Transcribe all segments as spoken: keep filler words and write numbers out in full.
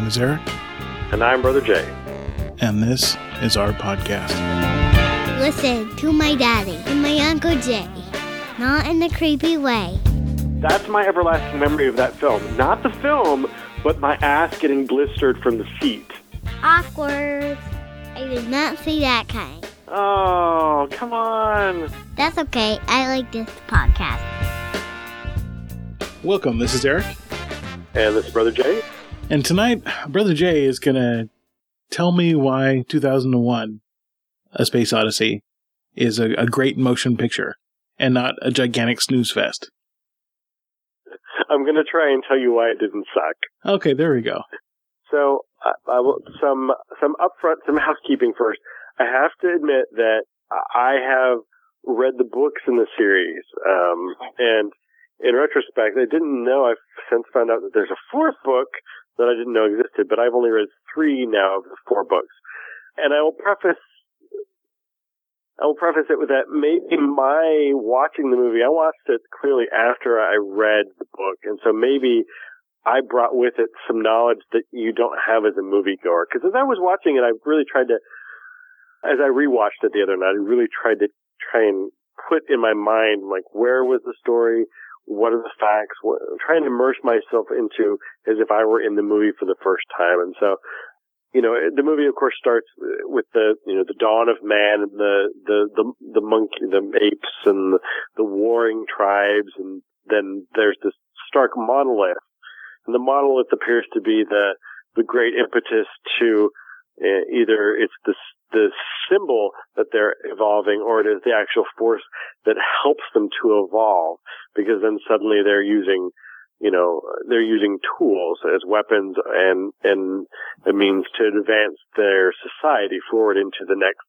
name is Eric. And I'm Brother Jay. And this is our podcast. Listen to my daddy and my Uncle Jay. Not in a creepy way. That's my everlasting memory of that film. Not the film, but my ass getting blistered from the seat. Awkward. I did not see that kind. Oh, come on. That's okay. I like this podcast. Welcome. This is Eric. And this is Brother Jay. And tonight, Brother Jay is going to tell me why two thousand one, A Space Odyssey, is a, a great motion picture and not a gigantic snooze fest. I'm going to try and tell you why it didn't suck. Okay, there we go. So, uh, I will, some some upfront, some housekeeping first. I have to admit that I have read the books in the series, um, and in retrospect, I didn't know. I've since found out that there's a fourth book that I didn't know existed, but I've only read three now of the four books. And I will preface, I will preface it with that maybe my watching the movie, I watched it clearly after I read the book, and so maybe I brought with it some knowledge that you don't have as a moviegoer. Because as I was watching it, I really tried to, as I rewatched it the other night, I really tried to try and put in my mind, like, where was the story? What are the facts? What, trying to immerse myself into as if I were in the movie for the first time. And so, you know, the movie, of course, starts with the, you know, the dawn of man and the, the, the, the monkey, the apes and the, the warring tribes. And then there's this stark monolith. And the monolith appears to be the, the great impetus to uh, either it's the, the symbol that they're evolving, or it is the actual force that helps them to evolve, because then suddenly they're using, you know, they're using tools as weapons and, and a means to advance their society forward into the next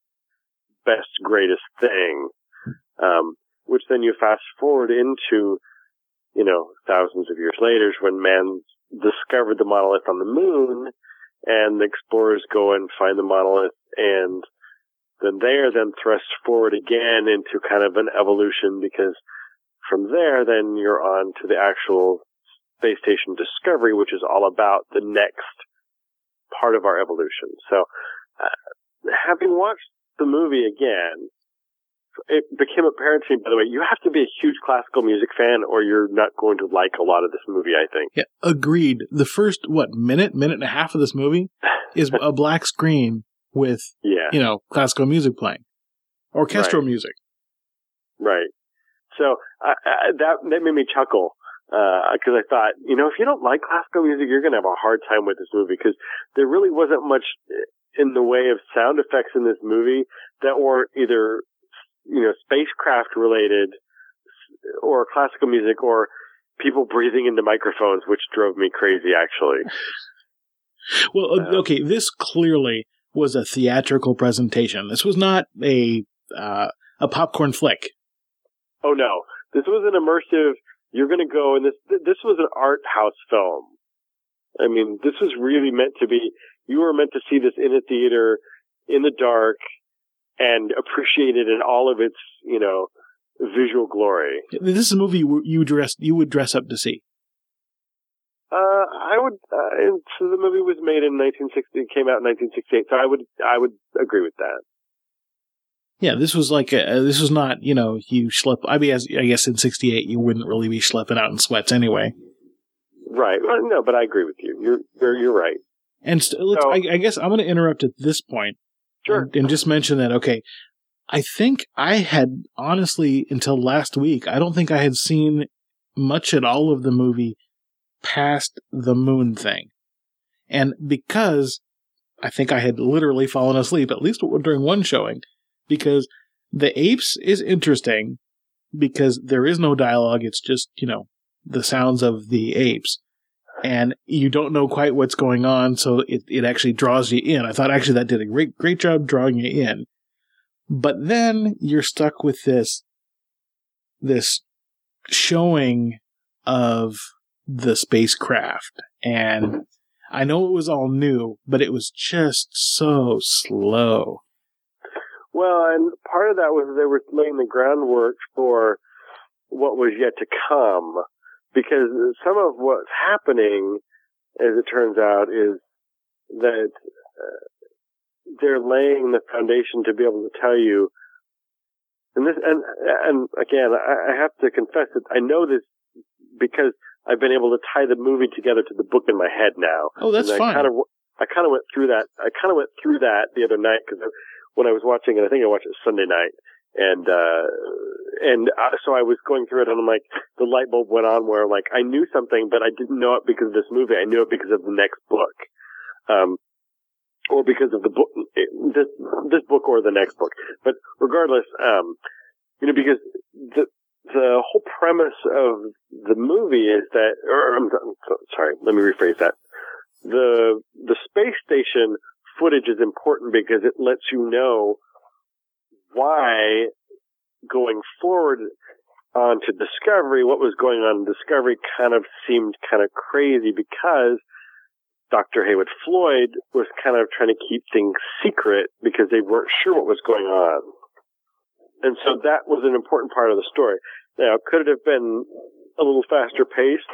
best, greatest thing. Um, which then you fast forward into, you know, thousands of years later when man discovered the monolith on the moon, and the explorers go and find the monolith, and then they are then thrust forward again into kind of an evolution, because from there, then you're on to the actual space station Discovery, which is all about the next part of our evolution. So, uh, having watched the movie again, it became apparent to me, by the way, you have to be a huge classical music fan or you're not going to like a lot of this movie, I think. Yeah, agreed. The first, what, minute, minute and a half of this movie is a black screen with, yeah. you know, classical music playing. Orchestral right. music. Right. So uh, that, that made me chuckle, because uh, I thought, you know, if you don't like classical music, you're going to have a hard time with this movie, because there really wasn't much in the way of sound effects in this movie that were either, you know, spacecraft related or classical music or people breathing into microphones, which drove me crazy, actually. Well, um, okay, this clearly was a theatrical presentation. This was not a uh, a popcorn flick. Oh, no. This was an immersive, you're going to go, and this this was an art house film. I mean, this was really meant to be, you were meant to see this in a theater, in the dark, and appreciate it in all of its, you know, visual glory. This is a movie you dress you would dress up to see. Uh, I would. Uh, so the movie was made in nineteen sixty. It came out in nineteen sixty-eight. So I would. I would agree with that. Yeah, this was like a, this was not, you know, you schlep. I mean, as, I guess in sixty-eight you wouldn't really be schlepping out in sweats anyway. Right. Well, no, but I agree with you. You're you're, you're right. And st- let's, so, I, I guess I'm going to interrupt at this point. Sure. And, and just mention that, okay, I think I had, honestly, until last week, I don't think I had seen much at all of the movie past the moon thing. And because I think I had literally fallen asleep, at least during one showing, because the apes is interesting because there is no dialogue. It's just, you know, the sounds of the apes. And you don't know quite what's going on, so it, it actually draws you in. I thought actually that did a great great job drawing you in. But then you're stuck with this this showing of the spacecraft. And I know it was all new, but it was just so slow. Well, and part of that was they were laying the groundwork for what was yet to come. Because some of what's happening as it turns out, is that uh, they're laying the foundation to be able to tell you. And this, and and again, I, I have to confess that I know this because I've been able to tie the movie together to the book in my head now. Oh, that's and I fine. Kind of, I kind of went through that. I kind of went through that the other night because when I was watching it, I think I watched it Sunday night, and uh, and uh, so I was going through it, and I'm like, the light bulb went on where like I knew something, but I didn't know it because of this movie. I knew it because of the next book, um, or because of the book, this this book or the next book. But regardless, um, you know, because the. The whole premise of the movie is that, or I'm sorry, let me rephrase that. The, the space station footage is important because it lets you know why going forward onto Discovery, what was going on in Discovery kind of seemed kind of crazy because Doctor Heywood Floyd was kind of trying to keep things secret because they weren't sure what was going on. And so that was an important part of the story. Now, could it have been a little faster paced?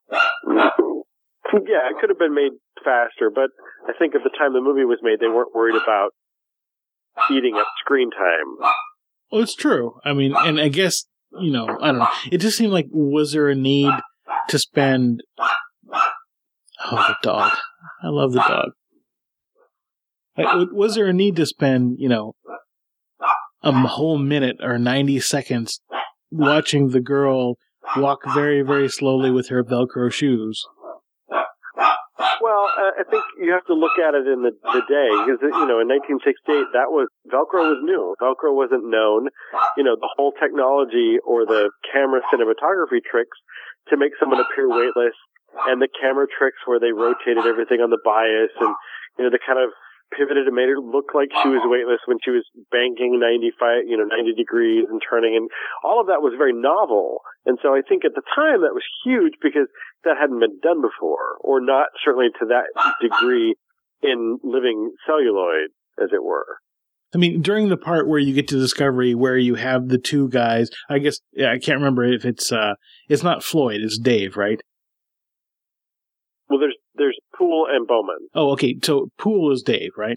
Yeah, it could have been made faster, but I think at the time the movie was made, they weren't worried about eating up screen time. Well, it's true. I mean, and I guess, you know, I don't know. It just seemed like, was there a need to spend... Oh, the dog. I love the dog. Like, was there a need to spend, you know, a whole minute or ninety seconds watching the girl walk very, very slowly with her Velcro shoes? Well, uh, I think you have to look at it in the, the day because, you know, in nineteen sixty-eight, that was, Velcro was new. Velcro wasn't known. You know, the whole technology or the camera cinematography tricks to make someone appear weightless and the camera tricks where they rotated everything on the bias and, you know, the kind of pivoted and made her look like she was weightless when she was banking ninety-five, you know, ninety degrees and turning, and all of that was very novel. And so I think at the time that was huge because that hadn't been done before, or not certainly to that degree in living celluloid, as it were. I mean, during the part where you get to Discovery, where you have the two guys, I guess, yeah, I can't remember if it's, uh, it's not Floyd, it's Dave, right? Well, there's there's Poole and Bowman. Oh, okay. So Poole is Dave, right?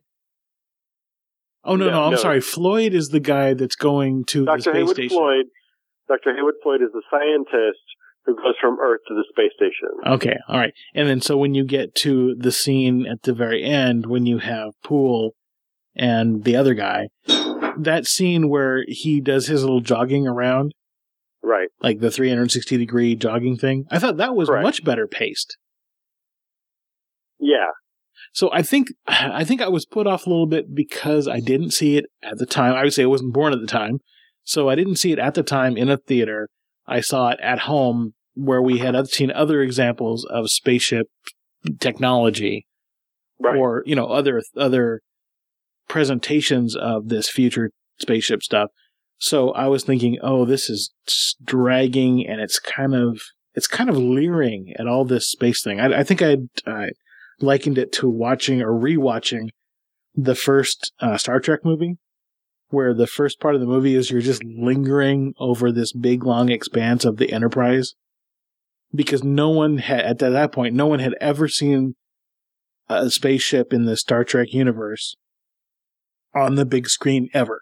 Oh no, no, no I'm no. sorry. Floyd is the guy that's going to Doctor the space Heywood station. Floyd. Doctor Heywood Floyd is the scientist who goes from Earth to the space station. Okay, all right. And then so when you get to the scene at the very end, when you have Poole and the other guy, that scene where he does his little jogging around, right? Like the three hundred sixty degree jogging thing. I thought that was Correct. much better paced. Yeah. So I think I think I was put off a little bit because I didn't see it at the time. I would say I wasn't born at the time. So I didn't see it at the time in a theater. I saw it at home where we had seen other examples of spaceship technology right. or, you know, other other presentations of this future spaceship stuff. So I was thinking, oh, this is dragging and it's kind of it's kind of leering at all this space thing. I, I think I'd uh, likened it to watching or rewatching the first uh, Star Trek movie, where the first part of the movie is you're just lingering over this big, long expanse of the Enterprise. Because no one had, at that point, no one had ever seen a spaceship in the Star Trek universe on the big screen ever.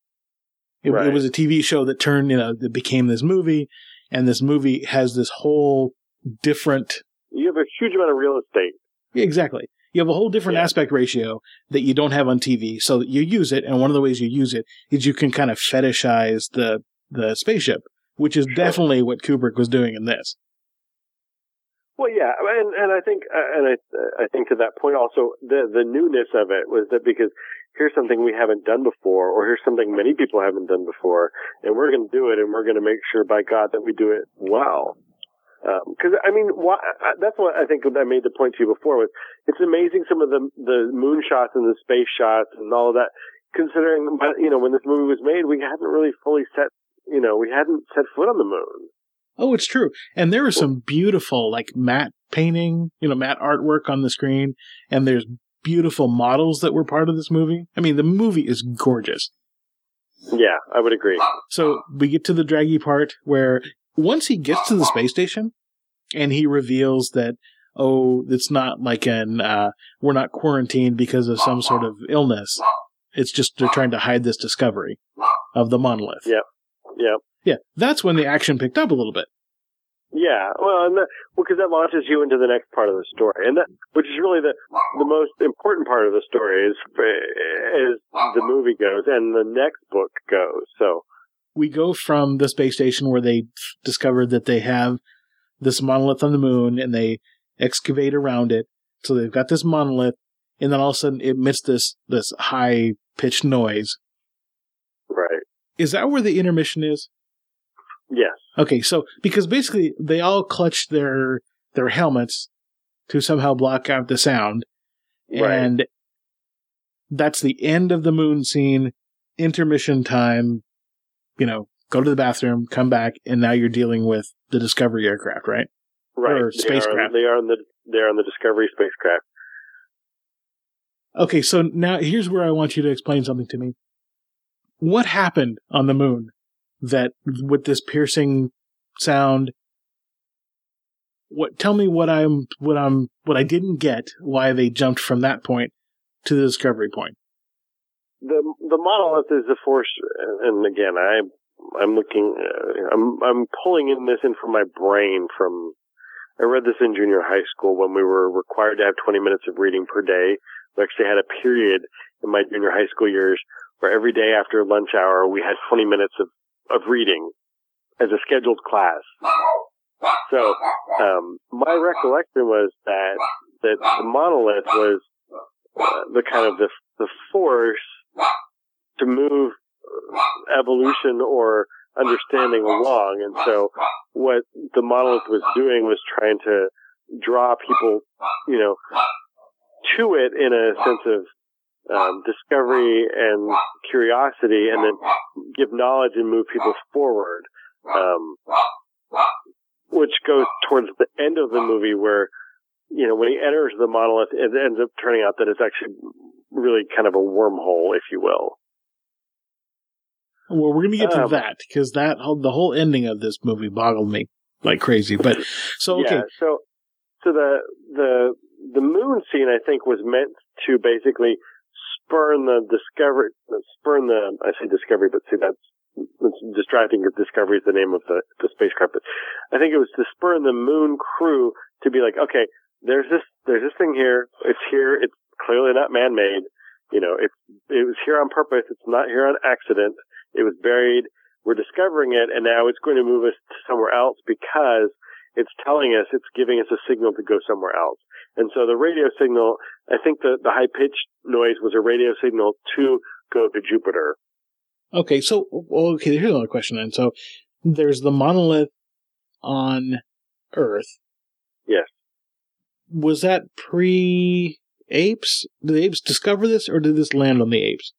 It, right. it was a T V show that turned, you know, that became this movie, and this movie has this whole different... You have a huge amount of real estate. Yeah, exactly. You have a whole different yeah. aspect ratio that you don't have on T V, so that you use it, and one of the ways you use it is you can kind of fetishize the the spaceship, which is sure. definitely what Kubrick was doing in this. Well, yeah, and and I think and I I think to that point also the the newness of it was that because here's something we haven't done before, or here's something many people haven't done before, and we're going to do it, and we're going to make sure by God that we do it well. Because um, I mean, why, that's what I think I made the point to you before was it's amazing some of the the moon shots and the space shots and all of that. Considering, you know, when this movie was made, we hadn't really fully set, you know, we hadn't set foot on the moon. Oh, it's true. And there was some beautiful, like, matte painting, you know, matte artwork on the screen, and there's beautiful models that were part of this movie. I mean, the movie is gorgeous. Yeah, I would agree. So we get to the draggy part where once he gets to the space station and he reveals that, oh, it's not like an, uh, we're not quarantined because of some sort of illness. It's just they're trying to hide this discovery of the monolith. Yep. Yep. Yeah. That's when the action picked up a little bit. Yeah, well, and that, well, because that launches you into the next part of the story, and that, which is really the the most important part of the story, is as the movie goes and the next book goes. So we go from the space station where they discovered that they have this monolith on the moon, and they excavate around it. So they've got this monolith, and then all of a sudden it emits this this high pitched noise. Right. Is that where the intermission is? Yes. Okay, so because basically they all clutch their their helmets to somehow block out the sound, right. and that's the end of the moon scene. Intermission time. You know, go to the bathroom, come back, and now you're dealing with the Discovery aircraft, right? Right. Or they spacecraft. Are, they are on the they are on the Discovery spacecraft. Okay, so now here's where I want you to explain something to me. What happened on the moon? That with this piercing sound, what? Tell me what I'm, what I'm, what I didn't get. Why they jumped from that point to the discovery point? The the monolith is the force, and again, I I'm looking, uh, I'm I'm pulling in this in from my brain. From I read this in junior high school when we were required to have twenty minutes of reading per day. We actually had a period in my junior high school years where every day after lunch hour we had twenty minutes of of reading as a scheduled class. So, um, my recollection was that, that the monolith was uh, the kind of the, the force to move evolution or understanding along. And so what the monolith was doing was trying to draw people, you know, to it in a sense of Um, discovery and curiosity, and then give knowledge and move people forward, um, which goes towards the end of the movie where, you know, when he enters the monolith, it ends up turning out that it's actually really kind of a wormhole, if you will. Well, we're going to get to um, that, because that the whole ending of this movie boggled me like crazy. But so okay, yeah, so so the the the moon scene, I think, was meant to basically spurn the discovery, spurn the, I say discovery, but see, that's, that's distracting because Discovery is the name of the, the spacecraft. But I think it was to spurn the moon crew to be like, okay, there's this, there's this thing here. It's here. It's clearly not man-made. You know, it's, it was here on purpose. It's not here on accident. It was buried. We're discovering it, and now it's going to move us to somewhere else because it's telling us, it's giving us a signal to go somewhere else. And so the radio signal, I think the, the high-pitched noise was a radio signal to go to Jupiter. Okay, so, okay, here's another question then. So there's the monolith on Earth. Yes. Was that pre-apes? Did the apes discover this, or did this land on the apes?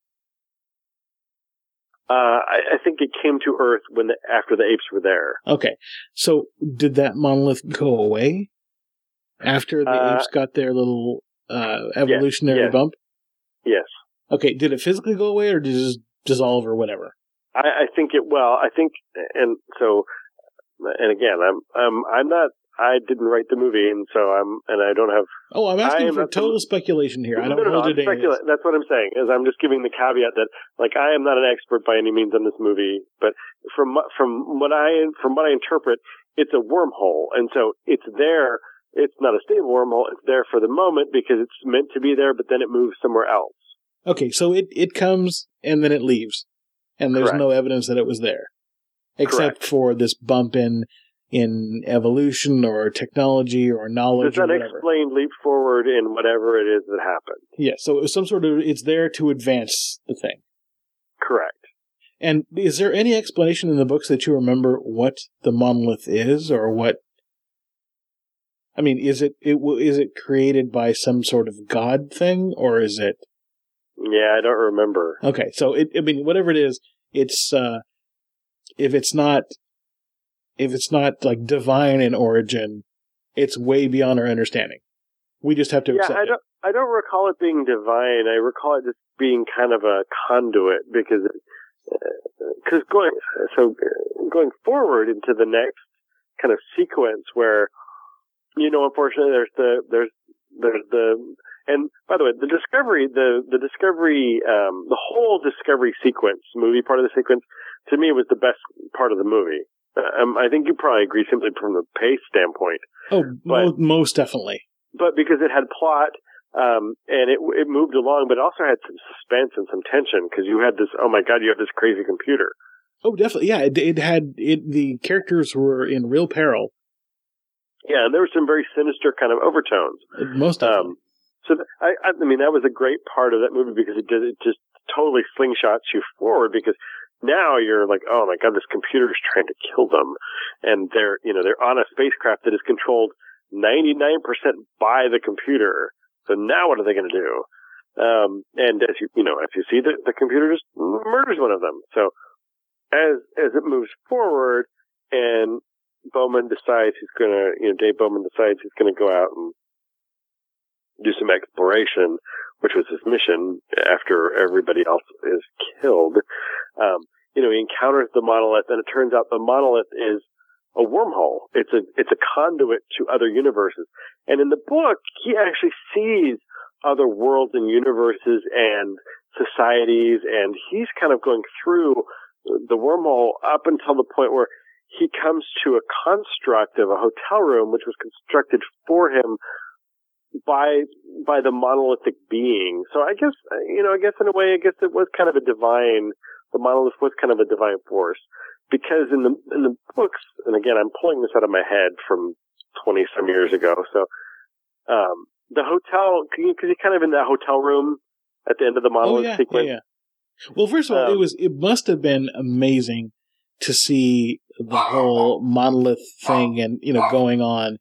Uh, I, I think it came to Earth when the, after the apes were there. Okay, so did that monolith go away after the uh, apes got their little uh, evolutionary yes, yes. bump? Yes. Okay, did it physically go away, or did it just dissolve or whatever? I, I think it. Well, I think, and so, and again, I'm, I'm, I'm not. I didn't write the movie, and so I'm, and I don't have. Oh, I'm asking for total the, speculation here. I don't no, no, know no, today. Specula- that's what I'm saying. Is I'm just giving the caveat that, like, I am not an expert by any means on this movie, but from from what I from what I interpret, it's a wormhole, and so it's there. It's not a stable wormhole. It's there for the moment because it's meant to be there, but then it moves somewhere else. Okay, so it it comes and then it leaves, and there's Correct. no evidence that it was there, except Correct. for this bump in. in evolution or technology or knowledge There's or an whatever. Explained leap forward in whatever it is that happened. Yeah, so it was some sort of, it's there to advance the thing. Correct. And is there any explanation in the books that you remember what the monolith is, or what, I mean, is it, it is it created by some sort of god thing, or is it? Yeah, I don't remember. Okay, so it, I mean, whatever it is, it's, uh, if it's not, If it's not like divine in origin, it's way beyond our understanding. We just have to yeah, accept I don't, it. I don't recall it being divine. I recall it just being kind of a conduit because, because uh, going so going forward into the next kind of sequence where, you know, unfortunately, there's the there's there's the and by the way, the Discovery the the Discovery um, the whole Discovery sequence, movie part of the sequence, to me was the best part of the movie. Um, I think you probably agree simply from the pace standpoint. Oh, but, mo- most definitely. But because it had plot. Um, and it it moved along, but it also had some suspense and some tension because you had this. Oh my God, you have this crazy computer. Oh, definitely, yeah. It, it had it. The characters were in real peril. Yeah, and there were some very sinister kind of overtones. Most definitely. Um, so th- I, I mean, that was a great part of that movie because it did it just totally slingshots you forward because now you're like, oh my God, this computer is trying to kill them, and they're you know they're on a spacecraft that is controlled ninety-nine percent by the computer. So now what are they going to do? Um, and as you, you know, as you see, the, the computer just murders one of them. So as, as it moves forward and Bowman decides he's going to, you know, Dave Bowman decides he's going to go out and do some exploration, which was his mission after everybody else is killed. Um, you know, he encounters the monolith and it turns out the monolith is a wormhole. It's a, it's a conduit to other universes. And in the book, he actually sees other worlds and universes and societies, and he's kind of going through the wormhole up until the point where he comes to a construct of a hotel room, which was constructed for him by, by the monolithic being. So I guess, you know, I guess in a way, I guess it was kind of a divine, the monolith was kind of a divine force. Because in the in the books, and again, I'm pulling this out of my head from twenty some years ago. So, um, the hotel, because you're kind of in that hotel room at the end of the monolith oh, yeah, sequence. Yeah, yeah. Well, first of all, um, it was it must have been amazing to see the whole monolith thing and you know going on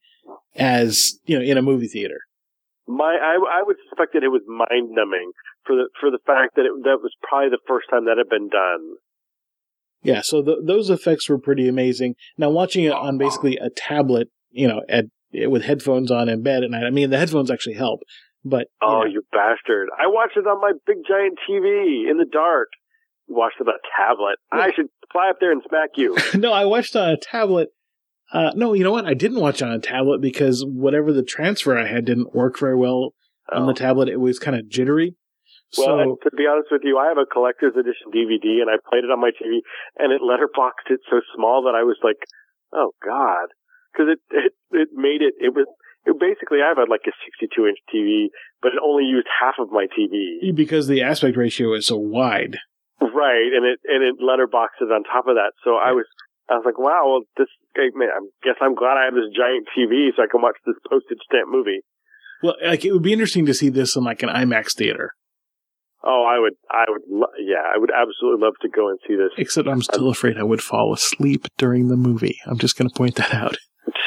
as you know in a movie theater. My, I, I would suspect that it was mind numbing for the for the fact that it, that was probably the first time that had been done. Yeah, so the, those effects were pretty amazing. Now, watching it on basically a tablet, you know, at with headphones on in bed at night. I mean, the headphones actually help, but you oh, know. You bastard! I watched it on my big giant T V in the dark. You watched it on a tablet. Yeah. I should fly up there and smack you. No, I watched on a tablet. Uh, no, you know what? I didn't watch on a tablet because whatever the transfer I had didn't work very well oh. on the tablet. It was kind of jittery. Well, so, to be honest with you, I have a collector's edition D V D, and I played it on my T V, and it letterboxed it so small that I was like, "Oh God," because it, it it made it. It was it basically I have a, like a sixty-two inch T V, but it only used half of my T V because the aspect ratio is so wide. Right, and it and it letterboxed it on top of that. So I was I was like, "Wow, well, this man, I guess I'm glad I have this giant T V so I can watch this postage stamp movie." Well, like it would be interesting to see this in like an IMAX theater. Oh, I would, I would, lo- yeah, I would absolutely love to go and see this. Except I'm still afraid I would fall asleep during the movie. I'm just going to point that out.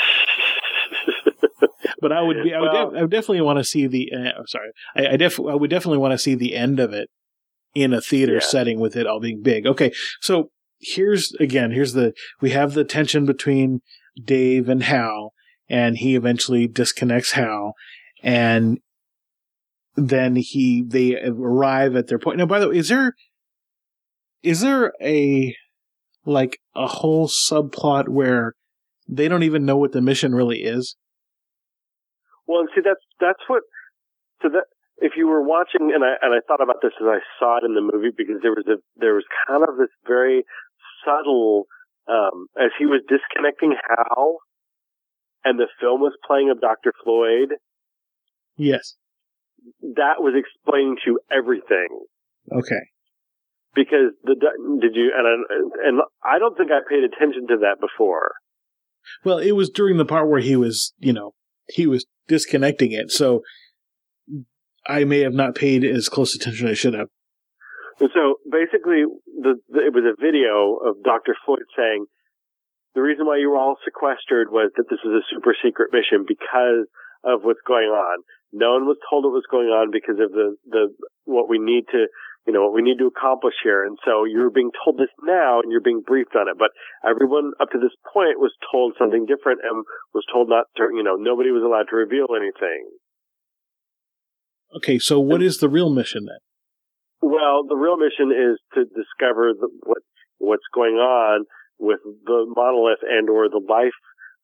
But I would be, I would, well, def- I would definitely want to see the, uh, sorry, I, I, def- I would definitely want to see the end of it in a theater yeah. setting with it all being big. Okay, so here's, again, here's the, we have the tension between Dave and Hal, and he eventually disconnects Hal, and then he they arrive at their point. Now, by the way, is there is there a like a whole subplot where they don't even know what the mission really is? Well, see, that's that's what. So that if you were watching, and I and I thought about this as I saw it in the movie, because there was a there was kind of this very subtle um, as he was disconnecting Hal, and the film was playing of Doctor Floyd. Yes. That was explaining to everything. Okay. Because the did you and I, and I don't think I paid attention to that before. Well, it was during the part where he was, you know, he was disconnecting it, so I may have not paid as close attention as I should have. And so basically, the, the it was a video of Doctor Floyd saying the reason why you were all sequestered was that this is a super secret mission because of what's going on. No one was told what was going on because of the, the, what we need to, you know, what we need to accomplish here. And so you're being told this now and you're being briefed on it. But everyone up to this point was told something different and was told not to, you know, nobody was allowed to reveal anything. Okay. So what is the real mission then? Well, the real mission is to discover the, what, what's going on with the monolith and or the life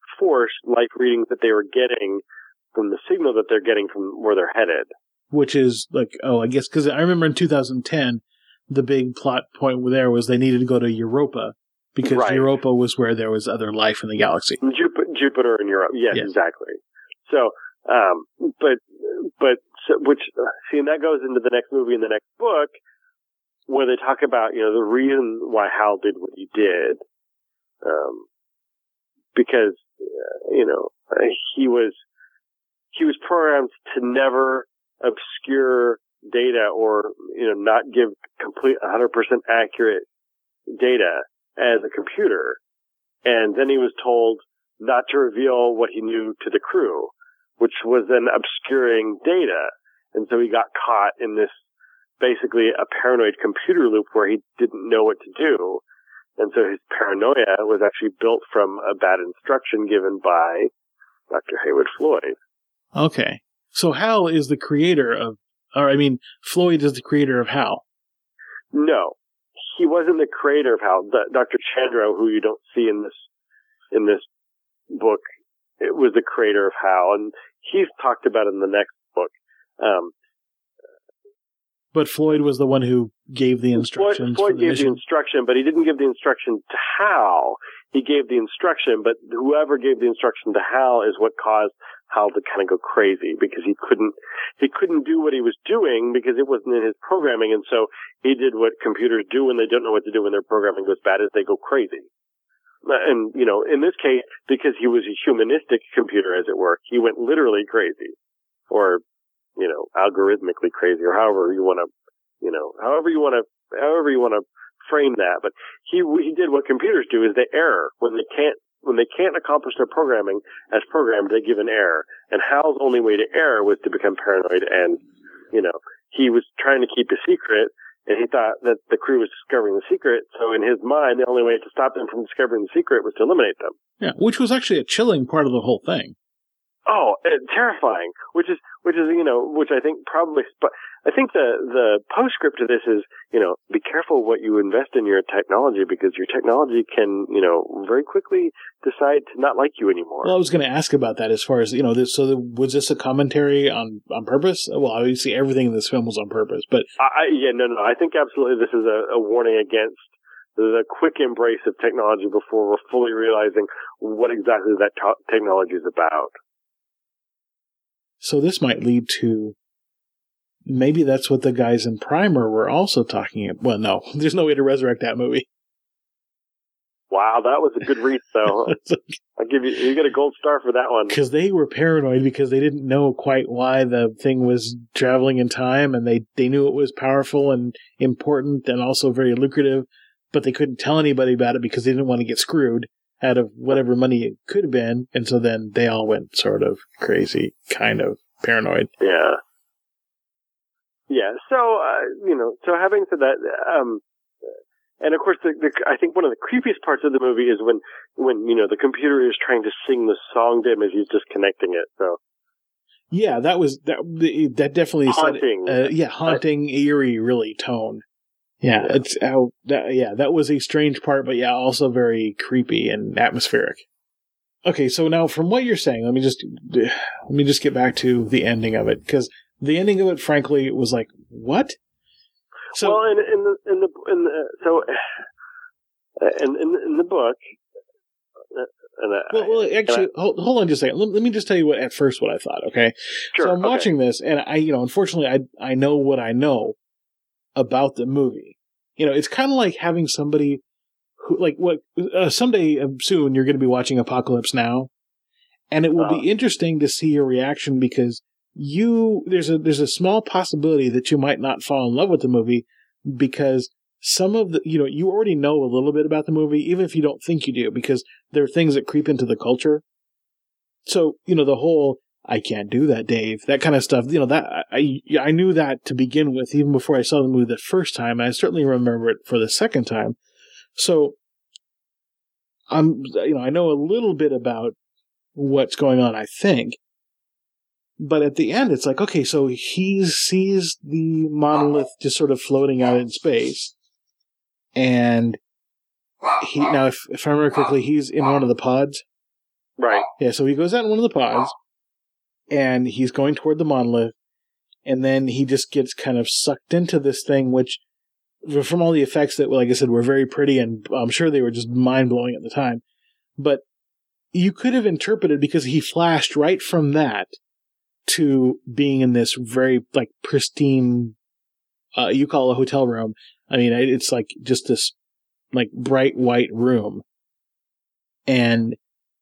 force life readings that they were getting from the signal that they're getting from where they're headed. Which is like, oh, I guess, because I remember in two thousand ten, the big plot point there was they needed to go to Europa, because right. Europa was where there was other life in the galaxy. Jupiter, Jupiter in Europe, yes, yes. exactly. So, um, but, but, so, which, see, and that goes into the next movie and the next book, where they talk about, you know, the reason why Hal did what he did, um, because, uh, you know, he was, he was programmed to never obscure data or, you know, not give complete one hundred percent accurate data as a computer. And then he was told not to reveal what he knew to the crew, which was then obscuring data. And so he got caught in this basically a paranoid computer loop where he didn't know what to do. And so his paranoia was actually built from a bad instruction given by Doctor Heywood Floyd. Okay. So Hal is the creator of, or I mean, Floyd is the creator of Hal. No, he wasn't the creator of Hal. Doctor Chandra, who you don't see in this, in this book, it was the creator of Hal, and he's talked about it in the next book. Um, but Floyd was the one who gave the instructions. Floyd, Floyd for the gave mission. the instruction, but he didn't give the instruction to Hal. He gave the instruction, but whoever gave the instruction to Hal is what caused Hal to kind of go crazy, because he couldn't, he couldn't do what he was doing because it wasn't in his programming. And so he did what computers do when they don't know what to do when their programming goes bad, is they go crazy. And, you know, in this case, because he was a humanistic computer, as it were, he went literally crazy, or, you know, algorithmically crazy, or however you want to, you know, however you want to, however you want to frame that. But he, he did what computers do, is they error when they can't, when they can't accomplish their programming as programmed, they give an error. And Hal's only way to error was to become paranoid. And, you know, he was trying to keep a secret, and he thought that the crew was discovering the secret. So in his mind, the only way to stop them from discovering the secret was to eliminate them. Yeah, which was actually a chilling part of the whole thing. Oh, uh, terrifying! Which is, which is, you know, which I think probably, but I think the the postscript to this is, you know, be careful what you invest in your technology, because your technology can, you know, very quickly decide to not like you anymore. Well, I was going to ask about that as far as, you know, this, so the, was this a commentary on on purpose? Well, obviously everything in this film was on purpose, but I, yeah, no, no, I think absolutely this is a, a warning against the quick embrace of technology before we're fully realizing what exactly that t- technology is about. So this might lead to, maybe that's what the guys in Primer were also talking about. Well, no, there's no way to resurrect that movie. Wow, that was a good reach, though. I'll give you, you get a gold star for that one. Because they were paranoid because they didn't know quite why the thing was traveling in time, and they, they knew it was powerful and important and also very lucrative, but they couldn't tell anybody about it because they didn't want to get screwed out of whatever money it could have been. And so then they all went sort of crazy, kind of paranoid. Yeah. Yeah. So, uh, you know, so having said that, um, and of course, the, the, I think one of the creepiest parts of the movie is when, when, you know, the computer is trying to sing the song to him as he's disconnecting it. So. Yeah, that was, that, that definitely haunting. Said, uh, yeah, haunting, uh, eerie, really tone. Yeah, yeah, it's how that, yeah, that was a strange part, but yeah, also very creepy and atmospheric. Okay, so now from what you're saying, let me just let me just get back to the ending of it, because the ending of it, frankly, was like, what? So, well, in, in the in the in the so in in, in the book, and I, well, well, actually, I, hold, hold on just a second. Let, let me just tell you what at first what I thought. Okay, sure. So I'm okay. watching this, and I, you know, unfortunately, I I know what I know about the movie. You know, it's kind of like having somebody who, like, what, uh, someday soon you're going to be watching Apocalypse Now, and it will uh, be interesting to see your reaction, because you, there's a, there's a small possibility that you might not fall in love with the movie, because some of the, you know, you already know a little bit about the movie, even if you don't think you do, because there are things that creep into the culture. So, you know, the whole, I can't do that, Dave, that kind of stuff, you know, that I I knew that to begin with, even before I saw the movie the first time. I certainly remember it for the second time. So, I'm, you know, I know a little bit about what's going on, I think. But at the end, it's like, okay, so he sees the monolith just sort of floating out in space. And he, now, if, if I remember correctly, he's in one of the pods. Right. Yeah, so he goes out in one of the pods, and he's going toward the monolith, and then he just gets kind of sucked into this thing, which, from all the effects that, like I said, were very pretty, and I'm sure they were just mind-blowing at the time, but you could have interpreted, because he flashed right from that to being in this very, like, pristine, uh, you call it a hotel room. I mean, it's like just this, like, bright white room. And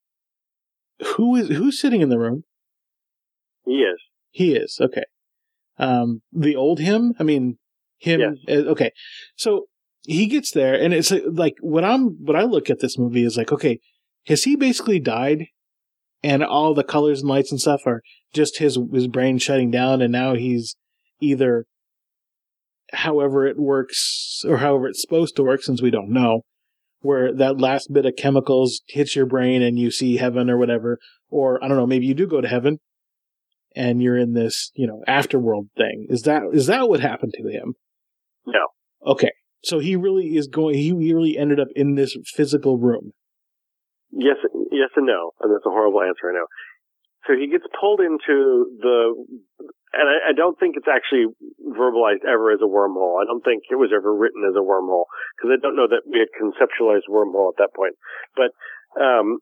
who is, who's sitting in the room? He is. He is, okay. Um, the old him? I mean, him, yes. uh, okay. So he gets there, and it's like, what I'm, what I look at this movie is like, okay, has he basically died? And all the colors and lights and stuff are just his his brain shutting down, and now he's either however it works, or however it's supposed to work, since we don't know, where that last bit of chemicals hits your brain and you see heaven or whatever, or I don't know, maybe you do go to heaven and you're in this, you know, afterworld thing. Is that is that what happened to him? No. Okay. So he really is going, he really ended up in this physical room. Yes, yes and no, and that's a horrible answer, I know. So he gets pulled into the, and I, I don't think it's actually verbalized ever as a wormhole. I don't think it was ever written as a wormhole, because I don't know that we had conceptualized wormhole at that point. But um,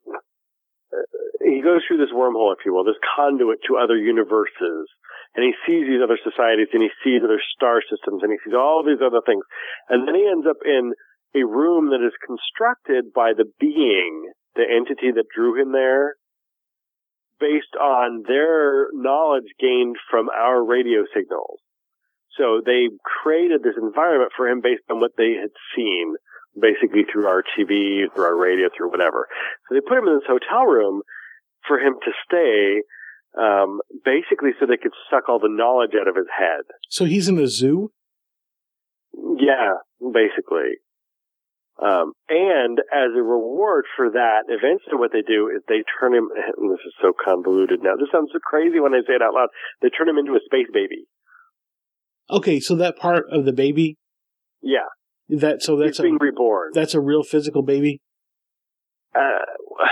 he goes through this wormhole, if you will, this conduit to other universes, and he sees these other societies, and he sees other star systems, and he sees all these other things, and then he ends up in a room that is constructed by the being, the entity that drew him there, based on their knowledge gained from our radio signals. So they created this environment for him based on what they had seen, basically through our T V, through our radio, through whatever. So they put him in this hotel room for him to stay, um, basically so they could suck all the knowledge out of his head. So he's in a zoo? Yeah, basically. Um, and as a reward for that, eventually what they do is they turn him, and this is so convoluted now, this sounds so crazy when I say it out loud, they turn him into a space baby. Okay, so that part of the baby? Yeah. That, so that's He's being a, reborn. That's a real physical baby? Uh,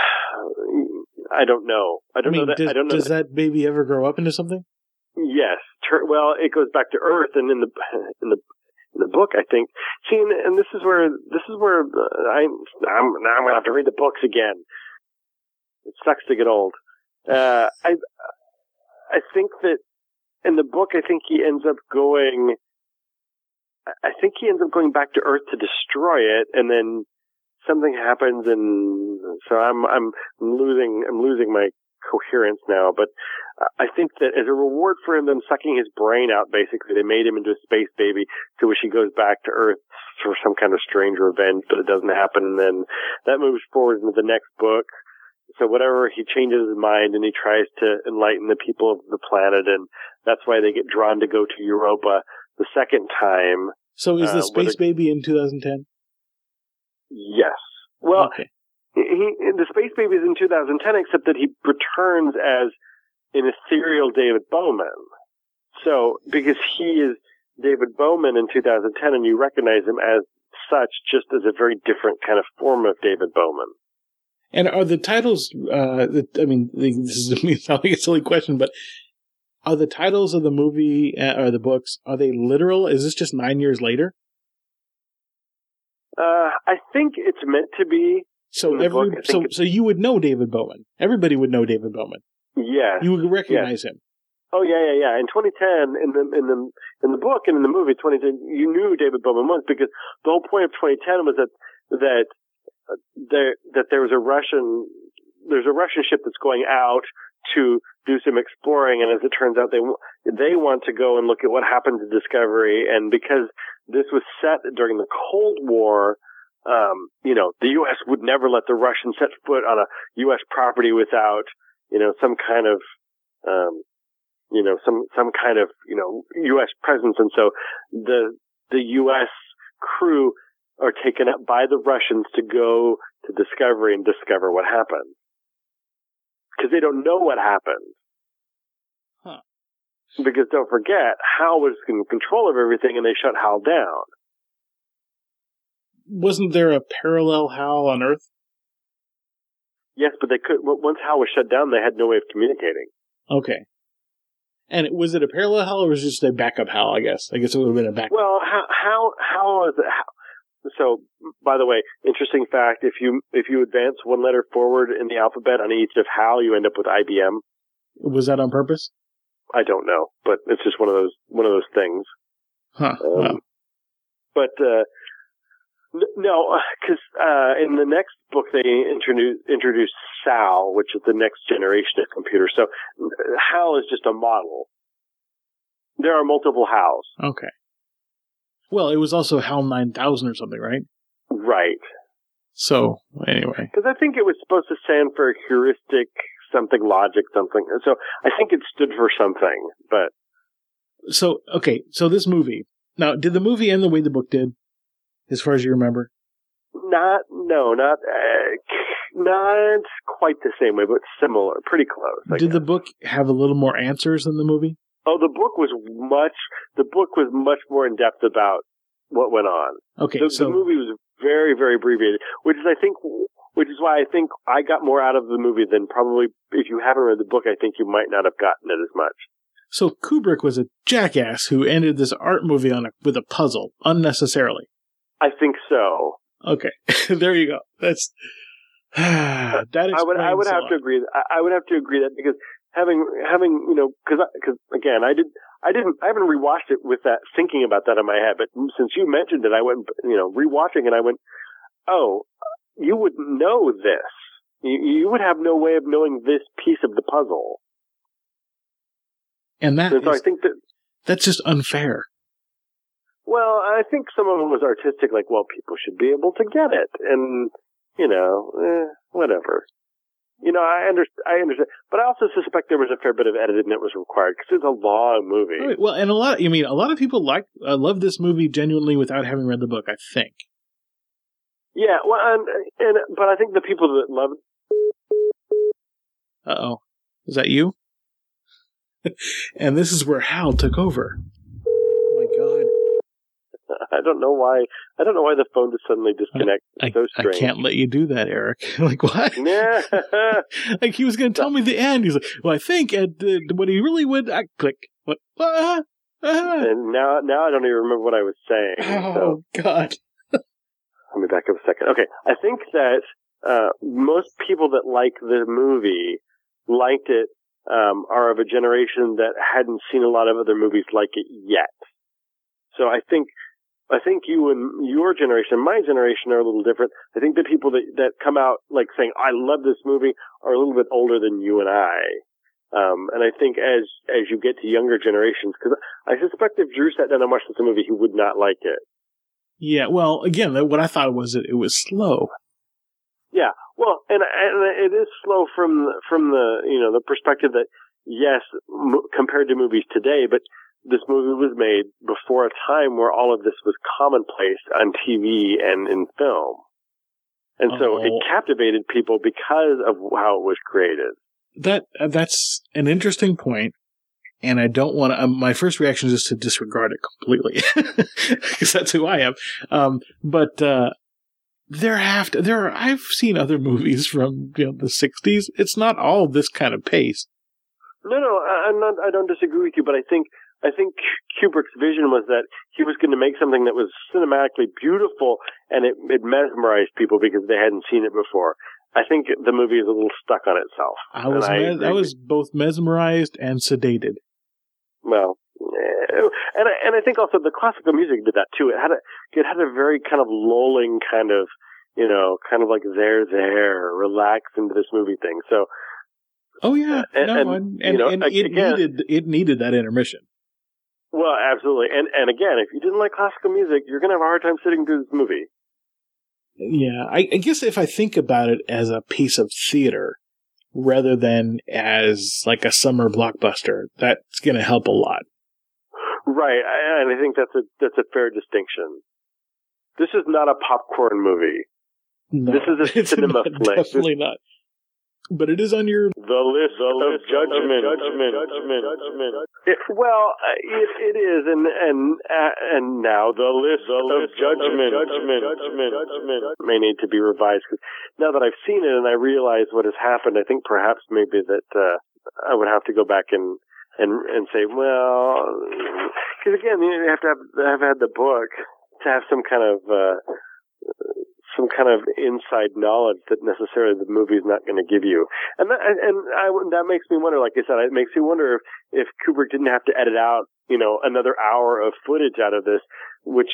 I don't know. I don't I mean, know that. Does, I don't know does that. that baby ever grow up into something? Yes. Tur- well, it goes back to Earth, and in the, in the, in the book, I think. See, and, and this is where this is where uh, I I'm now I'm gonna have to read the books again. It sucks to get old. Uh, I I think that in the book, I think he ends up going. I think he ends up going back to Earth to destroy it, and then something happens, and so I'm I'm losing I'm losing my coherence now. But I think that as a reward for him them sucking his brain out, basically, they made him into a space baby, to which he goes back to Earth for some kind of strange revenge, but it doesn't happen. And then that moves forward into the next book. So whatever, he changes his mind and he tries to enlighten the people of the planet, and that's why they get drawn to go to Europa the second time. So is the uh, Space whether, Baby in two thousand ten? Yes. Well, okay. he, the Space Baby is in two thousand ten, except that he returns as an ethereal David Bowman. So, because he is David Bowman in two thousand ten, and you recognize him as such, just as a very different kind of form of David Bowman. And are the titles, uh, I mean, this is sound like a silly question, but are the titles of the movie, uh, or the books, are they literal? Is this just nine years later? Uh, I think it's meant to be. So every, book, so, so you would know David Bowman. Everybody would know David Bowman. Yeah. You would recognize yes. him. Oh yeah, yeah, yeah. In twenty ten, in the in the in the book and in the movie twenty ten, you knew who David Bowman was, because the whole point of twenty ten was that that uh, there that there was a Russian there's a Russian ship that's going out to do some exploring, and as it turns out, they they want to go and look at what happened to Discovery, and because this was set during the Cold War. Um, you know, the U S would never let the Russians set foot on a U S property without, you know, some kind of, um, you know, some, some kind of, you know, U S presence. And so the, the U S crew are taken up by the Russians to go to Discovery and discover what happened. Because they don't know what happened. Huh. Because don't forget, Hal was in control of everything, and they shut Hal down. Wasn't there a parallel Hal on Earth? Yes, but they could. Once Hal was shut down, they had no way of communicating. Okay. And it, was it a parallel Hal or was it just a backup Hal? I guess. I guess it would have been a backup. Well, how how how was it? How, so, by the way, interesting fact: if you if you advance one letter forward in the alphabet on each of Hal, you end up with I B M. Was that on purpose? I don't know, but it's just one of those one of those things. Huh. Um, wow. But uh, n- no, because uh, in the next book they introduce introduce Sal, which is the next generation of computers. So Hal is just a model. There are multiple Hals. Okay. Well, it was also Hal nine thousand or something, right? Right. So, anyway. Because I think it was supposed to stand for heuristic, something logic, something. So I think it stood for something, but... So, okay, so this movie. Now, did the movie end the way the book did, as far as you remember? Not, no, not, uh, not quite the same way, but similar, pretty close. I Did guess. the book have a little more answers than the movie? Oh, the book was much, the book was much more in depth about what went on. Okay, the, so... the movie was very, very abbreviated, which is, I think, which is why I think I got more out of the movie than probably, if you haven't read the book, I think you might not have gotten it as much. So Kubrick was a jackass who ended this art movie on a, with a puzzle, unnecessarily. I think so. Okay, there you go. That's that. I would, I would have lot. to agree. I, I would have to agree that because having, having, you know, because, because again, I did, I didn't, I haven't rewatched it with that thinking about that in my head. But since you mentioned it, I went, you know, rewatching it. I went, oh, you wouldn't know this. You, you would have no way of knowing this piece of the puzzle. And that and so is, I think that that's just unfair. Well, I think some of it was artistic, like, well, people should be able to get it, and you know, eh, whatever. You know, I understand, I understand, but I also suspect there was a fair bit of editing that was required because it's a long movie. Right, well, and a lot. I mean, a lot of people like uh, love this movie genuinely without having read the book. I think. Yeah, well, and, and but I think the people that love. Uh oh, is that you? And this is where Hal took over. Oh my god! I don't know why. I don't know why the phone just suddenly disconnected. I, so I, strange. I can't let you do that, Eric. Like what? Yeah. Like he was going to tell me the end. He's like, "Well, I think uh, what he really would." I click. What? Ah, ah. And now, now I don't even remember what I was saying. Oh so. God! Let me back up a second. Okay, I think that uh, most people that like the movie liked it um, are of a generation that hadn't seen a lot of other movies like it yet. So I think I think you and your generation, my generation, are a little different. I think the people that that come out like saying I love this movie are a little bit older than you and I. Um, and I think as as you get to younger generations, because I suspect if Drew sat down and watched this movie, he would not like it. Yeah, well, again, what I thought was that it was slow. Yeah, well, and, and it is slow from from the you know the perspective that yes, m- compared to movies today, but this movie was made before a time where all of this was commonplace on T V and in film, and so oh. it captivated people because of how it was created. That uh, that's an interesting point. And I don't want to, um, my first reaction is just to disregard it completely. Because that's who I am. Um, but, uh, there have to, there are, I've seen other movies from, you know, the sixties. It's not all this kind of pace. No, no, I'm not, I don't disagree with you, but I think, I think Kubrick's vision was that he was going to make something that was cinematically beautiful and it, it mesmerized people because they hadn't seen it before. I think the movie is a little stuck on itself. I was, I, mes- I was both mesmerized and sedated. Well, and I, and I think also the classical music did that too. It had a it had a very kind of lulling kind of, you know, kind of like there, there, relax into this movie thing. So, oh yeah, and, no, and, and, and, you know, and it again, needed it needed that intermission. Well, absolutely, and and again, if you didn't like classical music, you're going to have a hard time sitting through this movie. Yeah, I, I guess if I think about it as a piece of theater, rather than as like a summer blockbuster, that's going to help a lot. Right, and I think that's a that's a fair distinction. This is not a popcorn movie. No, this is a it's cinema not, flick. Definitely this, not. but it is on your the list the of list judgment. Of judgment, judgment, judgment. It, well, it, it is, and and uh, and now the list the of list judgment, of judgment, judgment, judgment may need to be revised. Cause now that I've seen it and I realize what has happened, I think perhaps maybe that uh, I would have to go back and and and say, well, because again, you have to have, have had the book to have some kind of. Uh, some kind of inside knowledge that necessarily the movie is not going to give you. And that, and I, that makes me wonder, like I said, it makes me wonder if, if Kubrick didn't have to edit out, you know, another hour of footage out of this, which,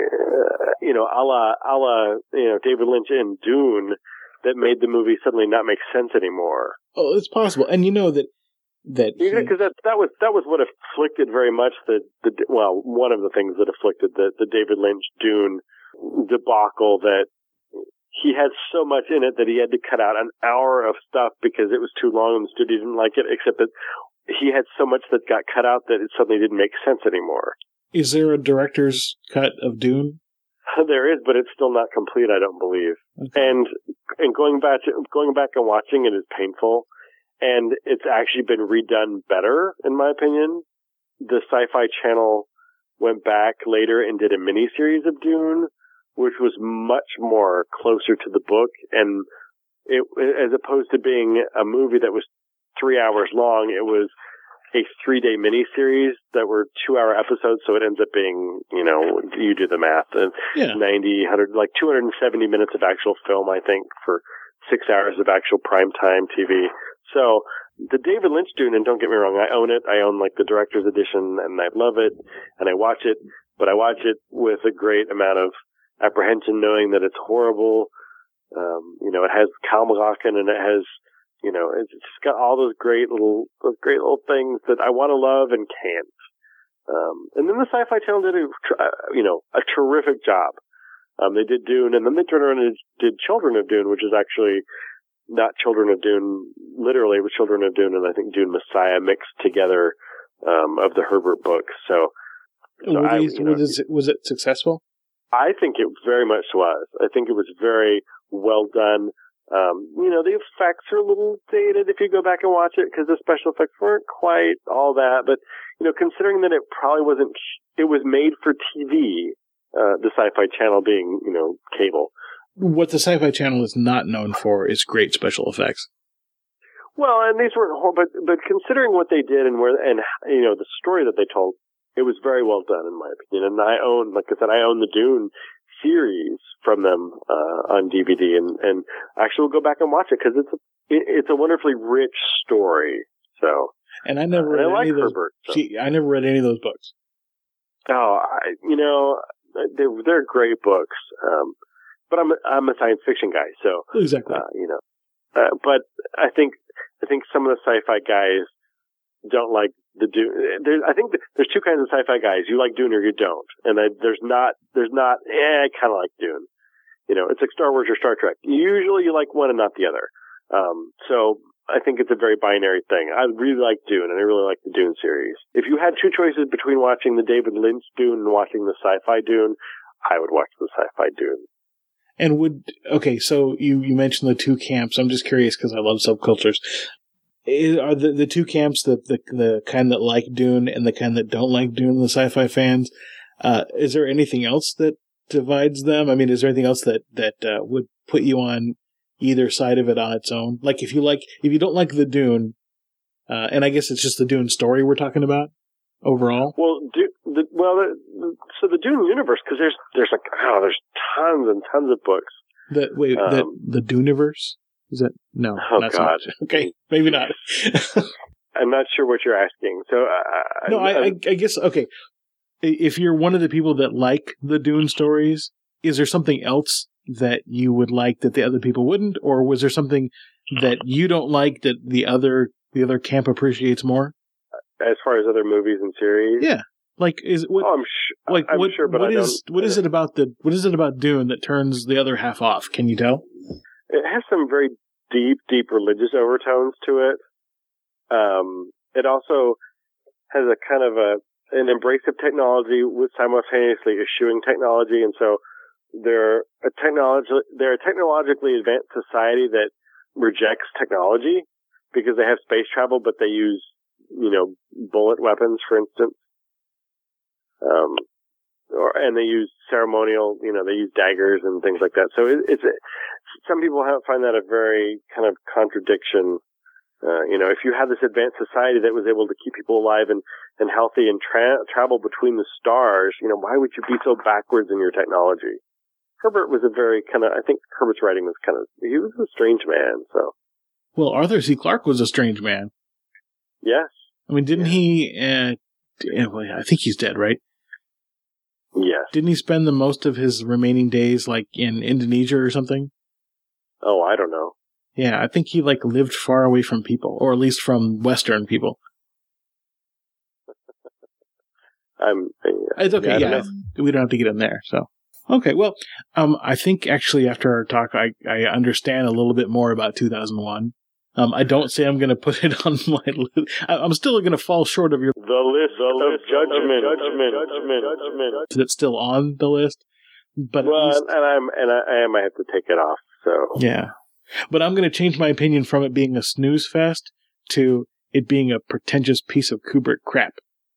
uh, you know, a la, a la, you know, David Lynch in Dune, that made the movie suddenly not make sense anymore. Oh, it's possible. And you know that, that, because that, that was, that was what afflicted very much the, the, well, one of the things that afflicted the, the David Lynch Dune debacle, that he had so much in it that he had to cut out an hour of stuff because it was too long and the studio didn't like it, except that he had so much that got cut out that it suddenly didn't make sense anymore. Is there a director's cut of Dune? There is, but it's still not complete, I don't believe. Okay. And and going back to, going back and watching it is painful, and it's actually been redone better, in my opinion. The Sci-Fi Channel went back later and did a miniseries of Dune, which was much more closer to the book, and it, as opposed to being a movie that was three hours long, it was a three-day miniseries that were two-hour episodes, so it ends up being, you know, you do the math, yeah. ninety, one hundred, like two hundred seventy minutes of actual film, I think, for six hours of actual primetime T V. So the David Lynch Dune, and don't get me wrong, I own it. I own, like, the director's edition, and I love it, and I watch it, but I watch it with a great amount of apprehension, knowing that it's horrible. Um, you know, it has Kalmaraken, and it has, you know, it's just got all those great little, those great little things that I want to love and can't. Um, and then the Sci-Fi Channel did, a, you know, a terrific job. Um, they did Dune, and then they turned around and did Children of Dune, which is actually not Children of Dune, literally, it was Children of Dune, and I think Dune Messiah mixed together, um, of the Herbert books. So, so Were I, these, you know, was, it, was it successful? I think it very much was. I think it was very well done. Um, you know, the effects are a little dated if you go back and watch it, because the special effects weren't quite all that. But, you know, considering that it probably wasn't, it was made for T V, uh, the Sci-Fi Channel being, you know, cable. What the Sci-Fi Channel is not known for is great special effects. Well, and these weren't horrible, but, but considering what they did and where, and, you know, the story that they told, it was very well done, in my opinion. And I own, like I said, I own the Dune series from them uh, on D V D, and, and actually we'll go back and watch it because it's a, it, it's a wonderfully rich story. So, and I never uh, read and I any like of those. Herbert, so. See, I never read any of those books. Oh, I, you know, they're, they're great books. Um, but I'm a, I'm a science fiction guy, so exactly. Uh, you know, uh, but I think I think some of the sci-fi guys don't like the Dune. There, I think there's two kinds of sci-fi guys. You like Dune or you don't. And I, there's not, there's not, eh, I kind of like Dune. You know, it's like Star Wars or Star Trek. Usually you like one and not the other. Um, so I think it's a very binary thing. I really like Dune, and I really like the Dune series. If you had two choices between watching the David Lynch Dune and watching the sci-fi Dune, I would watch the sci-fi Dune. And would, okay, so you, you mentioned the two camps. I'm just curious because I love subcultures. Is, are the, the two camps the, the the kind that like Dune and the kind that don't like Dune, the sci-fi fans? Uh, is there anything else that divides them? I mean, is there anything else that that uh, would put you on either side of it on its own? Like if you like, if you don't like the Dune, uh, and I guess it's just the Dune story we're talking about overall. Well, do, the, well, the, the, so the Dune universe, because there's there's like oh, there's tons and tons of books. The wait, um, the the Duniverse. Is that no? Oh not God! So okay, maybe not. I'm not sure what you're asking. So uh, no, I, I, I guess okay. If you're one of the people that like the Dune stories, is there something else that you would like that the other people wouldn't, or was there something that you don't like that the other the other camp appreciates more? As far as other movies and series, yeah. Like is what? Oh, I'm sh- like I'm what? Sure, but what I is don't, what I is don't. it about the what is it about Dune that turns the other half off? Can you tell? It has some very deep, deep religious overtones to it. Um, it also has a kind of a an embrace of technology with simultaneously eschewing technology, and so they're a technology they're a technologically advanced society that rejects technology because they have space travel, but they use, you know, bullet weapons, for instance. Um, or, and they use ceremonial, you know, they use daggers and things like that. So it, it's, a, some people have, find that a very kind of contradiction. Uh, you know, if you have this advanced society that was able to keep people alive and, and healthy and tra- travel between the stars, you know, why would you be so backwards in your technology? Herbert was a very kind of, I think Herbert's writing was kind of, he was a strange man, so. Well, Arthur C. Clarke was a strange man. Yes. I mean, didn't yeah. he, uh, well, I think he's dead, right? Yes. Didn't he spend the most of his remaining days, like, in Indonesia or something? Oh, I don't know. Yeah, I think he, like, lived far away from people, or at least from Western people. I'm, uh, it's okay, yeah, yeah we don't have to get in there, so. Okay, well, um, I think actually after our talk, I, I understand a little bit more about two thousand one. Um, I don't say I'm going to put it on my list. I'm still going to fall short of your... The list the of list judgment, judgment, judgment, judgment. It's still on the list, but well, at least, and I'm and I, I might have to take it off. So yeah, but I'm going to change my opinion from it being a snooze fest to it being a pretentious piece of Kubrick crap.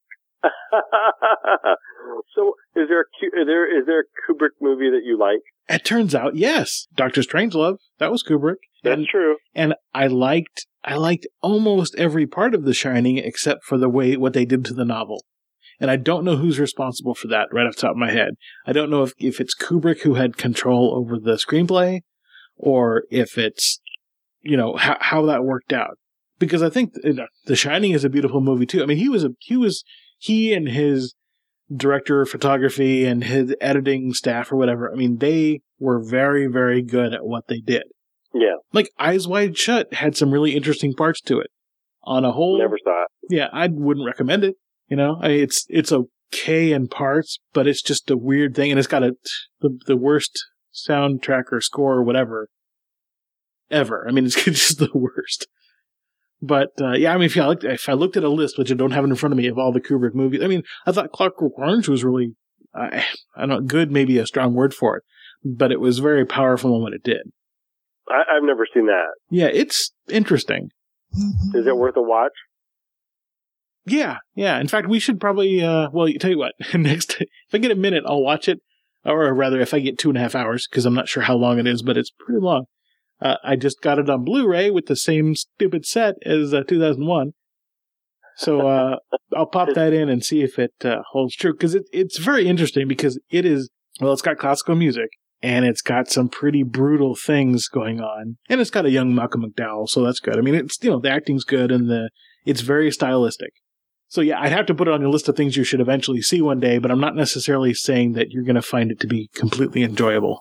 So, is there a, is there is there a Kubrick movie that you like? It turns out, yes, Doctor Strangelove. That was Kubrick. That's and, true. And I liked I liked almost every part of The Shining except for the way what they did to the novel. And I don't know who's responsible for that right off the top of my head. I don't know if, if it's Kubrick who had control over the screenplay or if it's, you know, how, how that worked out. Because I think you know, The Shining is a beautiful movie too. I mean, he was a, he was, he and his director of photography and his editing staff or whatever, I mean, they were very, very good at what they did. Yeah. Like Eyes Wide Shut had some really interesting parts to it. On a whole, never saw it. Yeah, I wouldn't recommend it. You know, I, it's it's okay in parts, but it's just a weird thing, and it's got a the, the worst soundtrack or score or whatever ever. I mean, it's just the worst. But uh, yeah, I mean, if I looked if I looked at a list, which I don't have it in front of me, of all the Kubrick movies, I mean, I thought Clockwork Orange was really, I, I don't know, good, maybe a strong word for it, but it was very powerful in what it did. I, I've never seen that. Yeah, it's interesting. Is it worth a watch? Yeah, yeah. In fact, we should probably, uh, well, tell you what, next, if I get a minute, I'll watch it. Or rather, if I get two and a half hours, because I'm not sure how long it is, but it's pretty long. Uh, I just got it on Blu-ray with the same stupid set as uh, two thousand one. So uh, I'll pop that in and see if it uh, holds true. Because it, it's very interesting because it is, well, it's got classical music. And it's got some pretty brutal things going on. And it's got a young Malcolm McDowell, so that's good. I mean, it's, you know, the acting's good and the it's very stylistic. So yeah, I'd have to put it on your list of things you should eventually see one day, but I'm not necessarily saying that you're going to find it to be completely enjoyable.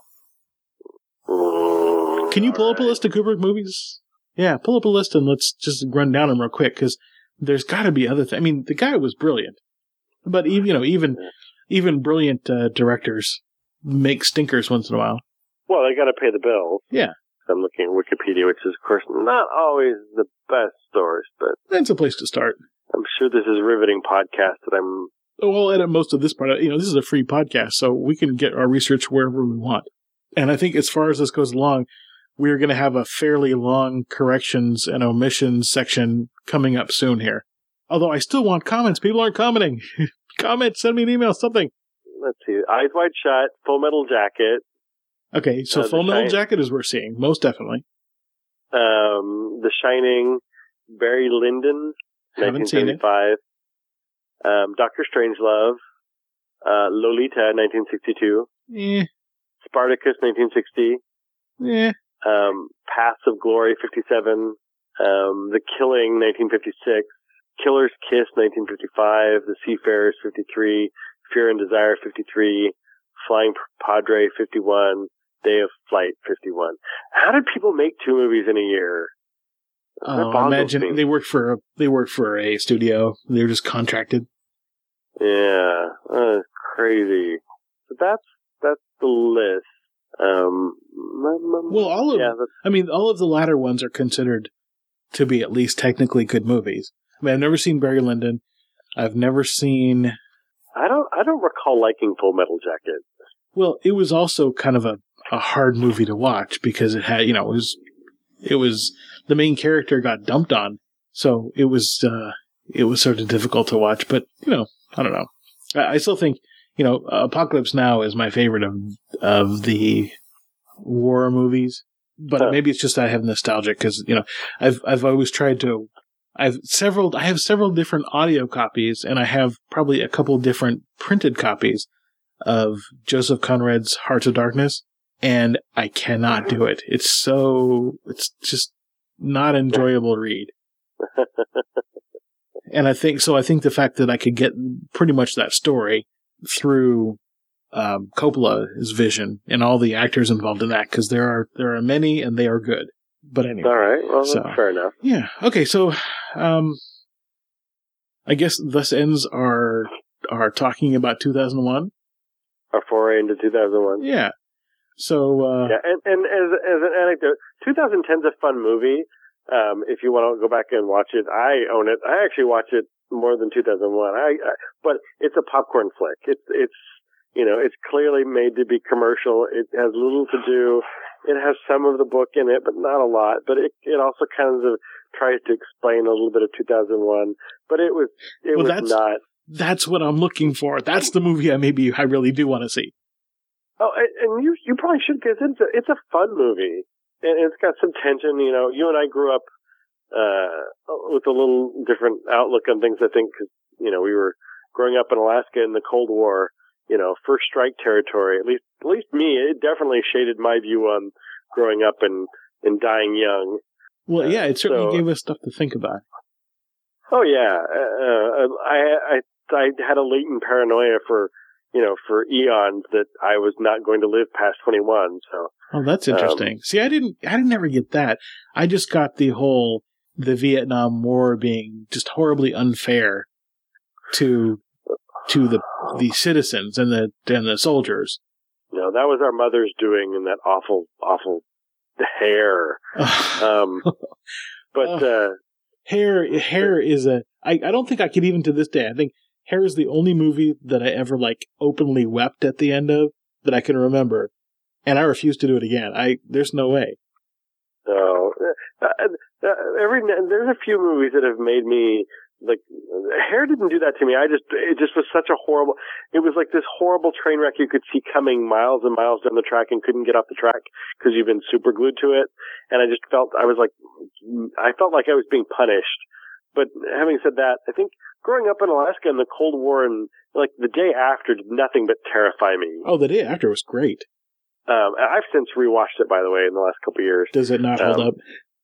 Can you pull up a list of Kubrick movies? Yeah, pull up a list and let's just run down them real quick, because there's got to be other things. I mean, the guy was brilliant. But even, you know, even, even brilliant uh, directors make stinkers once in a while. Well, they got to pay the bills. Yeah. I'm looking at Wikipedia, which is, of course, not always the best source, but that's a place to start. I'm sure this is a riveting podcast that I'm... Oh, we'll edit most of this part. You know, this is a free podcast, so we can get our research wherever we want. And I think as far as this goes along, we're going to have a fairly long corrections and omissions section coming up soon here. Although I still want comments. People aren't commenting. Comment, send me an email, something. Let's see. Eyes Wide Shut, Full Metal Jacket. Okay, so uh, Full Metal Shine- Jacket is worth seeing, most definitely. Um, The Shining, Barry Lyndon, Haven't seen it. Um, Doctor Strangelove, uh, Lolita, nineteen sixty-two. Eh. Spartacus, nineteen sixty. Eh. Um, Paths of Glory, fifty-seven. Um, The Killing, nineteen fifty-six. Killer's Kiss, nineteen fifty-five. The Seafarers, fifty-three. Fear and Desire, fifty-tee. Flying Padre, fifty-one. Day of Flight, fifty-one. How did people make two movies in a year? Oh, I imagine me. they worked for a, they worked for a studio. They were just contracted. Yeah, uh, crazy. But that's that's the list. Um, well, all of yeah, I mean, all of the latter ones are considered to be at least technically good movies. I mean, I've never seen Barry Lyndon. I've never seen. I don't. I don't recall liking Full Metal Jacket. Well, it was also kind of a, a hard movie to watch because it had, you know, it was it was the main character got dumped on, so it was uh, it was sort of difficult to watch. But you know, I don't know. I, I still think you know Apocalypse Now is my favorite of of the war movies. But huh. maybe it's just I have nostalgic because you know I've I've always tried to. I've several. I have several different audio copies, and I have probably a couple different printed copies of Joseph Conrad's Hearts of Darkness, and I cannot do it. It's so. It's just not an enjoyable read. And I think so. I think the fact that I could get pretty much that story through um, Coppola's vision and all the actors involved in that, because there are there are many and they are good. But anyway. All right. Well, so, that's fair enough. Yeah. Okay. So, um, I guess thus ends our our talking about two thousand one. Our foray into two thousand one. Yeah. So. Uh, yeah, and, and as as an anecdote, twenty ten is a fun movie. Um, if you want to go back and watch it, I own it. I actually watch it more than two thousand one. I, I but it's a popcorn flick. It's it's you know it's clearly made to be commercial. It has little to do. It has some of the book in it, but not a lot. But it it also kind of tries to explain a little bit of two thousand one. But it was it well, was that's, not. That's what I'm looking for. That's the movie I maybe I really do want to see. Oh, and you you probably should, because it's a, it's a fun movie, and it's got some tension. You know, you and I grew up uh, with a little different outlook on things. I think because you know we were growing up in Alaska in the Cold War. You know, first strike territory. At least, at least me, it definitely shaded my view on growing up and, and dying young. Well, yeah, it certainly so, gave us stuff to think about. Oh yeah, uh, I, I, I had a latent paranoia for, you know, for eons that I was not going to live past twenty-one. So. Oh, that's interesting. Um, See, I didn't, I didn't ever get that. I just got the whole the Vietnam War being just horribly unfair to. to the the citizens and the and the soldiers. No, that was our mother's doing, and that awful, awful hair. um, but uh, hair, hair is a. I, I don't think I could even to this day. I think Hair is the only movie that I ever like openly wept at the end of that I can remember, and I refuse to do it again. I there's no way. No, uh, uh, every there's a few movies that have made me. Like, Hair didn't do that to me. I just, it just was such a horrible, it was like this horrible train wreck you could see coming miles and miles down the track and couldn't get off the track because you've been super glued to it. And I just felt, I was like, I felt like I was being punished. But having said that, I think growing up in Alaska in the Cold War and like the day after did nothing but terrify me. Oh, the day after was great. Um, I've since rewatched it, by the way, in the last couple of years. Does it not hold um, up?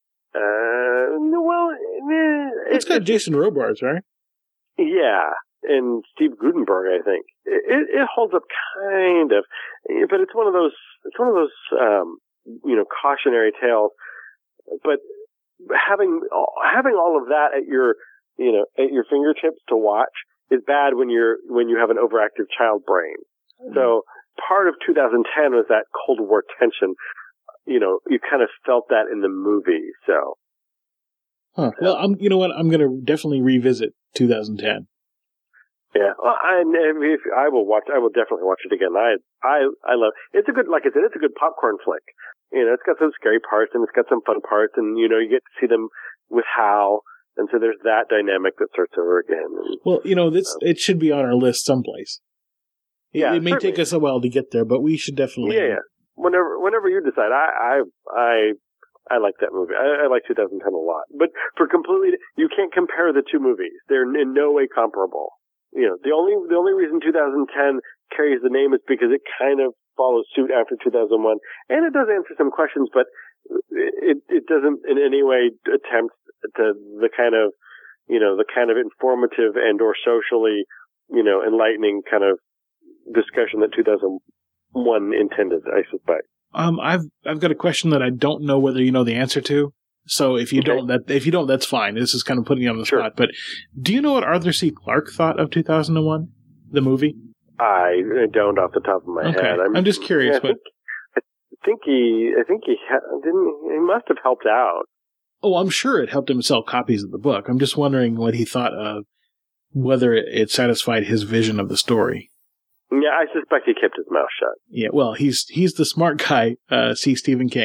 Uh, well, eh, it's got it, Jason Robards, right? Yeah, and Steve Gutenberg, I think. It, it, it holds up kind of, but it's one of those, it's one of those, um, you know, cautionary tales. But having, having all of that at your, you know, at your fingertips to watch is bad when you're, when you have an overactive child brain. Mm-hmm. So part of two thousand ten was that Cold War tension. You know, you kind of felt that in the movie, so. Huh. Well, I'm, you know what? I'm going to definitely revisit two thousand ten. Yeah, well, I, if, I will watch. I will definitely watch it again. I, I, I love. It's a good, like I said, it's a good popcorn flick. You know, it's got some scary parts and it's got some fun parts, and you know, you get to see them with Hal, and so there's that dynamic that starts over again. And, well, you know, this um, it should be on our list someplace. It, yeah, it may certainly. take us a while to get there, but we should definitely. Yeah, yeah. Whenever, whenever you decide, I, I, I, I like that movie. I, I like two thousand ten a lot. But for completely, you can't compare the two movies. They're in no way comparable. You know, the only, the only reason two thousand ten carries the name is because it kind of follows suit after two thousand one, and it does answer some questions, but it, it doesn't in any way attempt to the kind of, you know, the kind of informative and or socially, you know, enlightening kind of discussion that two thousand one intended, I suspect. Um, I've I've got a question that I don't know whether you know the answer to. So if you okay. don't, that if you don't, that's fine. This is kind of putting you on the sure. spot. But do you know what Arthur C. Clarke thought of two thousand one, the movie? I don't off the top of my okay. head. I'm, I'm just curious. Yeah, I, think, I think he, I think he ha- didn't. He must have helped out. Oh, I'm sure it helped him sell copies of the book. I'm just wondering what he thought of whether it, it satisfied his vision of the story. Yeah, I suspect he kept his mouth shut. Yeah, well, he's he's the smart guy. Uh, see Stephen King.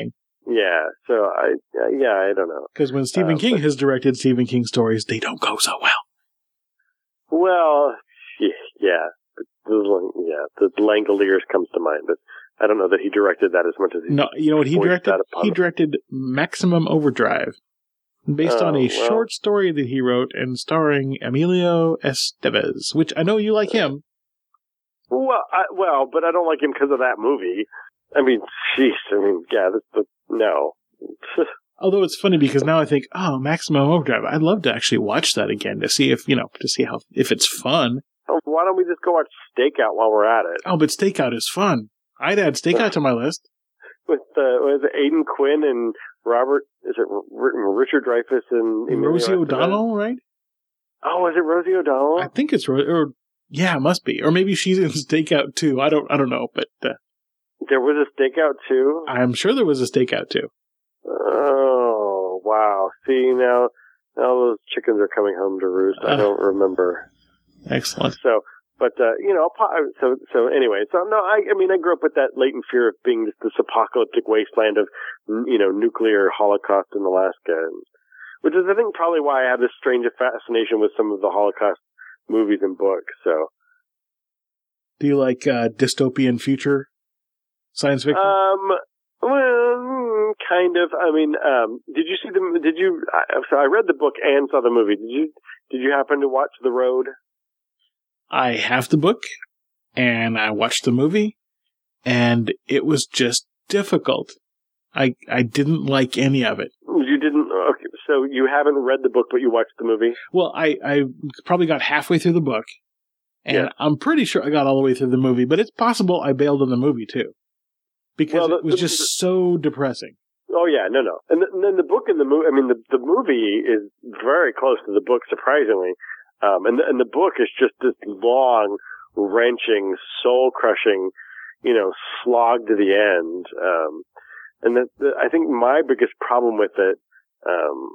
Yeah, so I, uh, yeah, I don't know. Because when Stephen uh, King but, has directed Stephen King stories, they don't go so well. Well, yeah, the, yeah, the Langoliers comes to mind, but I don't know that he directed that as much as he. No, you know what he directed? He directed Maximum Overdrive, based oh, on a well. short story that he wrote and starring Emilio Estevez, which I know you like him. Well, I, well, but I don't like him because of that movie. I mean, jeez, I mean, yeah, that's the, no. Although it's funny because now I think, oh, Maximum Overdrive. I'd love to actually watch that again to see if, you know, to see how, if it's fun. Oh, why don't we just go watch Stakeout while we're at it? Oh, but Stakeout is fun. I'd add Stakeout to my list. With, uh, was it Aidan Quinn and Robert, is it R- Richard Dreyfuss and Emilio Rosie Estevez? O'Donnell, right? Oh, is it Rosie O'Donnell? I think it's, or, yeah, it must be. Or maybe she's in Stakeout too. I don't, I don't know, but, uh, there was a Stakeout too? I'm sure there was a Stakeout too. Oh, wow. See, now, now those chickens are coming home to roost. I Uh, don't remember. Excellent. So, but, uh, you know, so, so anyway, so no, I, I mean, I grew up with that latent fear of being just this apocalyptic wasteland of, you know, nuclear holocaust in Alaska, and, which is, I think, probably why I have this strange fascination with some of the Holocaust movies and books, so. Do you like, uh, dystopian future science fiction? Um, well, kind of. I mean, um, did you see the, did you, I, so I read the book and saw the movie. Did you, did you happen to watch The Road? I have the book, and I watched the movie, and it was just difficult. I I didn't like any of it. You didn't? Okay, so you haven't read the book, but you watched the movie? Well, I, I probably got halfway through the book, and Yeah. I'm pretty sure I got all the way through the movie, but it's possible I bailed on the movie, too. Because Well, the- it was the- just the- so depressing. Oh yeah, no, no. And, the, and then the book and the movie, I mean, the, the movie is very close to the book, surprisingly. Um, and, the, and the book is just this long, wrenching, soul-crushing, you know, slog to the end. Um, and the, the, I think my biggest problem with it, um,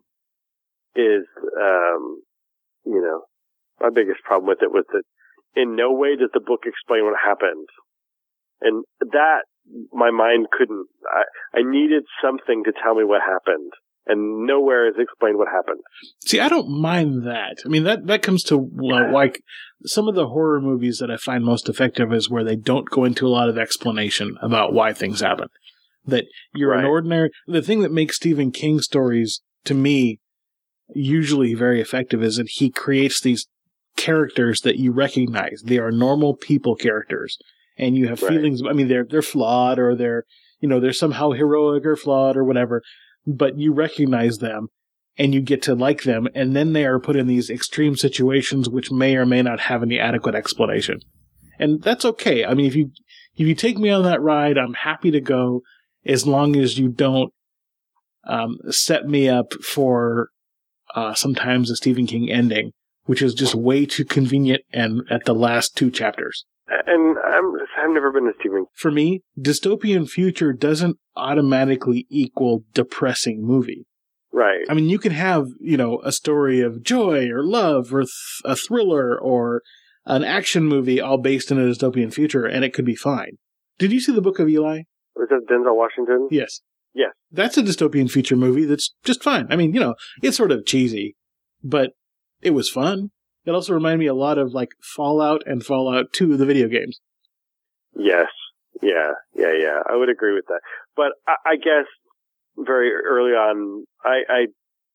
is, um, you know, my biggest problem with it was that in no way does the book explain what happened. And that, my mind couldn't, I, I needed something to tell me what happened. And nowhere is explained what happened. See, I don't mind that. I mean, that, that comes to, uh, like, some of the horror movies that I find most effective is where they don't go into a lot of explanation about why things happen. That you're Right. an ordinary... The thing that makes Stephen King stories, to me, usually very effective is that he creates these characters that you recognize. They are normal people characters. And you have Right. feelings... I mean, they're they're flawed, or they're, you know, they're somehow heroic or flawed or whatever. But you recognize them, and you get to like them, and then they are put in these extreme situations which may or may not have any adequate explanation. And that's okay. I mean, if you if you take me on that ride, I'm happy to go, as long as you don't um, set me up for uh, sometimes a Stephen King ending, which is just way too convenient and at the last two chapters. And I'm, I've never been a Stephen. For me, dystopian future doesn't automatically equal depressing movie. Right. I mean, you can have, you know, a story of joy or love or th- a thriller or an action movie all based in a dystopian future, and it could be fine. Did you see the Book of Eli? Was that Denzel Washington? Yes. Yes. That's a dystopian future movie that's just fine. I mean, you know, it's sort of cheesy, but it was fun. It also reminded me a lot of, like, Fallout and Fallout two, the video games. Yes. Yeah. Yeah. Yeah. I would agree with that. But I, I guess very early on, I, I,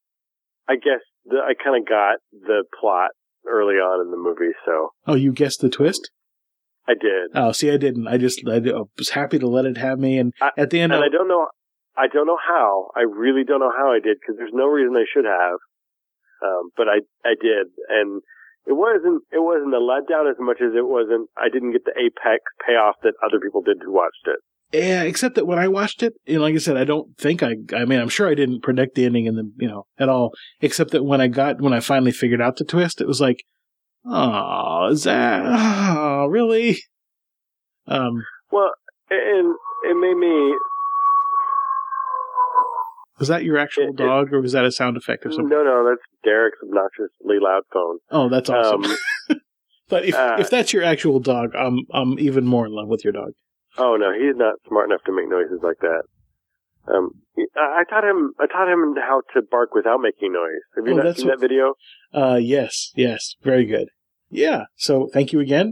I guess the, I kind of got the plot early on in the movie, so. Oh, you guessed the twist? I did. Oh, see, I didn't. I just I was happy to let it have me, and I, at the end, and I, I don't know, I don't know how. I really don't know how I did, because there's no reason I should have. Um, but I, I did, and it wasn't, it wasn't a letdown as much as it wasn't, I didn't get the apex payoff that other people did who watched it. Yeah, except that when I watched it, you know, like I said, I don't think I, I mean, I'm sure I didn't predict the ending in the, you know, at all, except that when I got, when I finally figured out the twist, it was like, oh, is that, oh, really? Um, well, and it made me, was that your actual it, dog, or was that a sound effect or something? No, no, that's Derek's obnoxiously loud phone. Oh, that's awesome. Um, but if, uh, if that's your actual dog, I'm, I'm even more in love with your dog. Oh, no, he's not smart enough to make noises like that. Um, I, I taught him. I taught him how to bark without making noise. Have you Oh, not that's seen what- that video? Uh, yes, yes, very good. Yeah, so thank you again.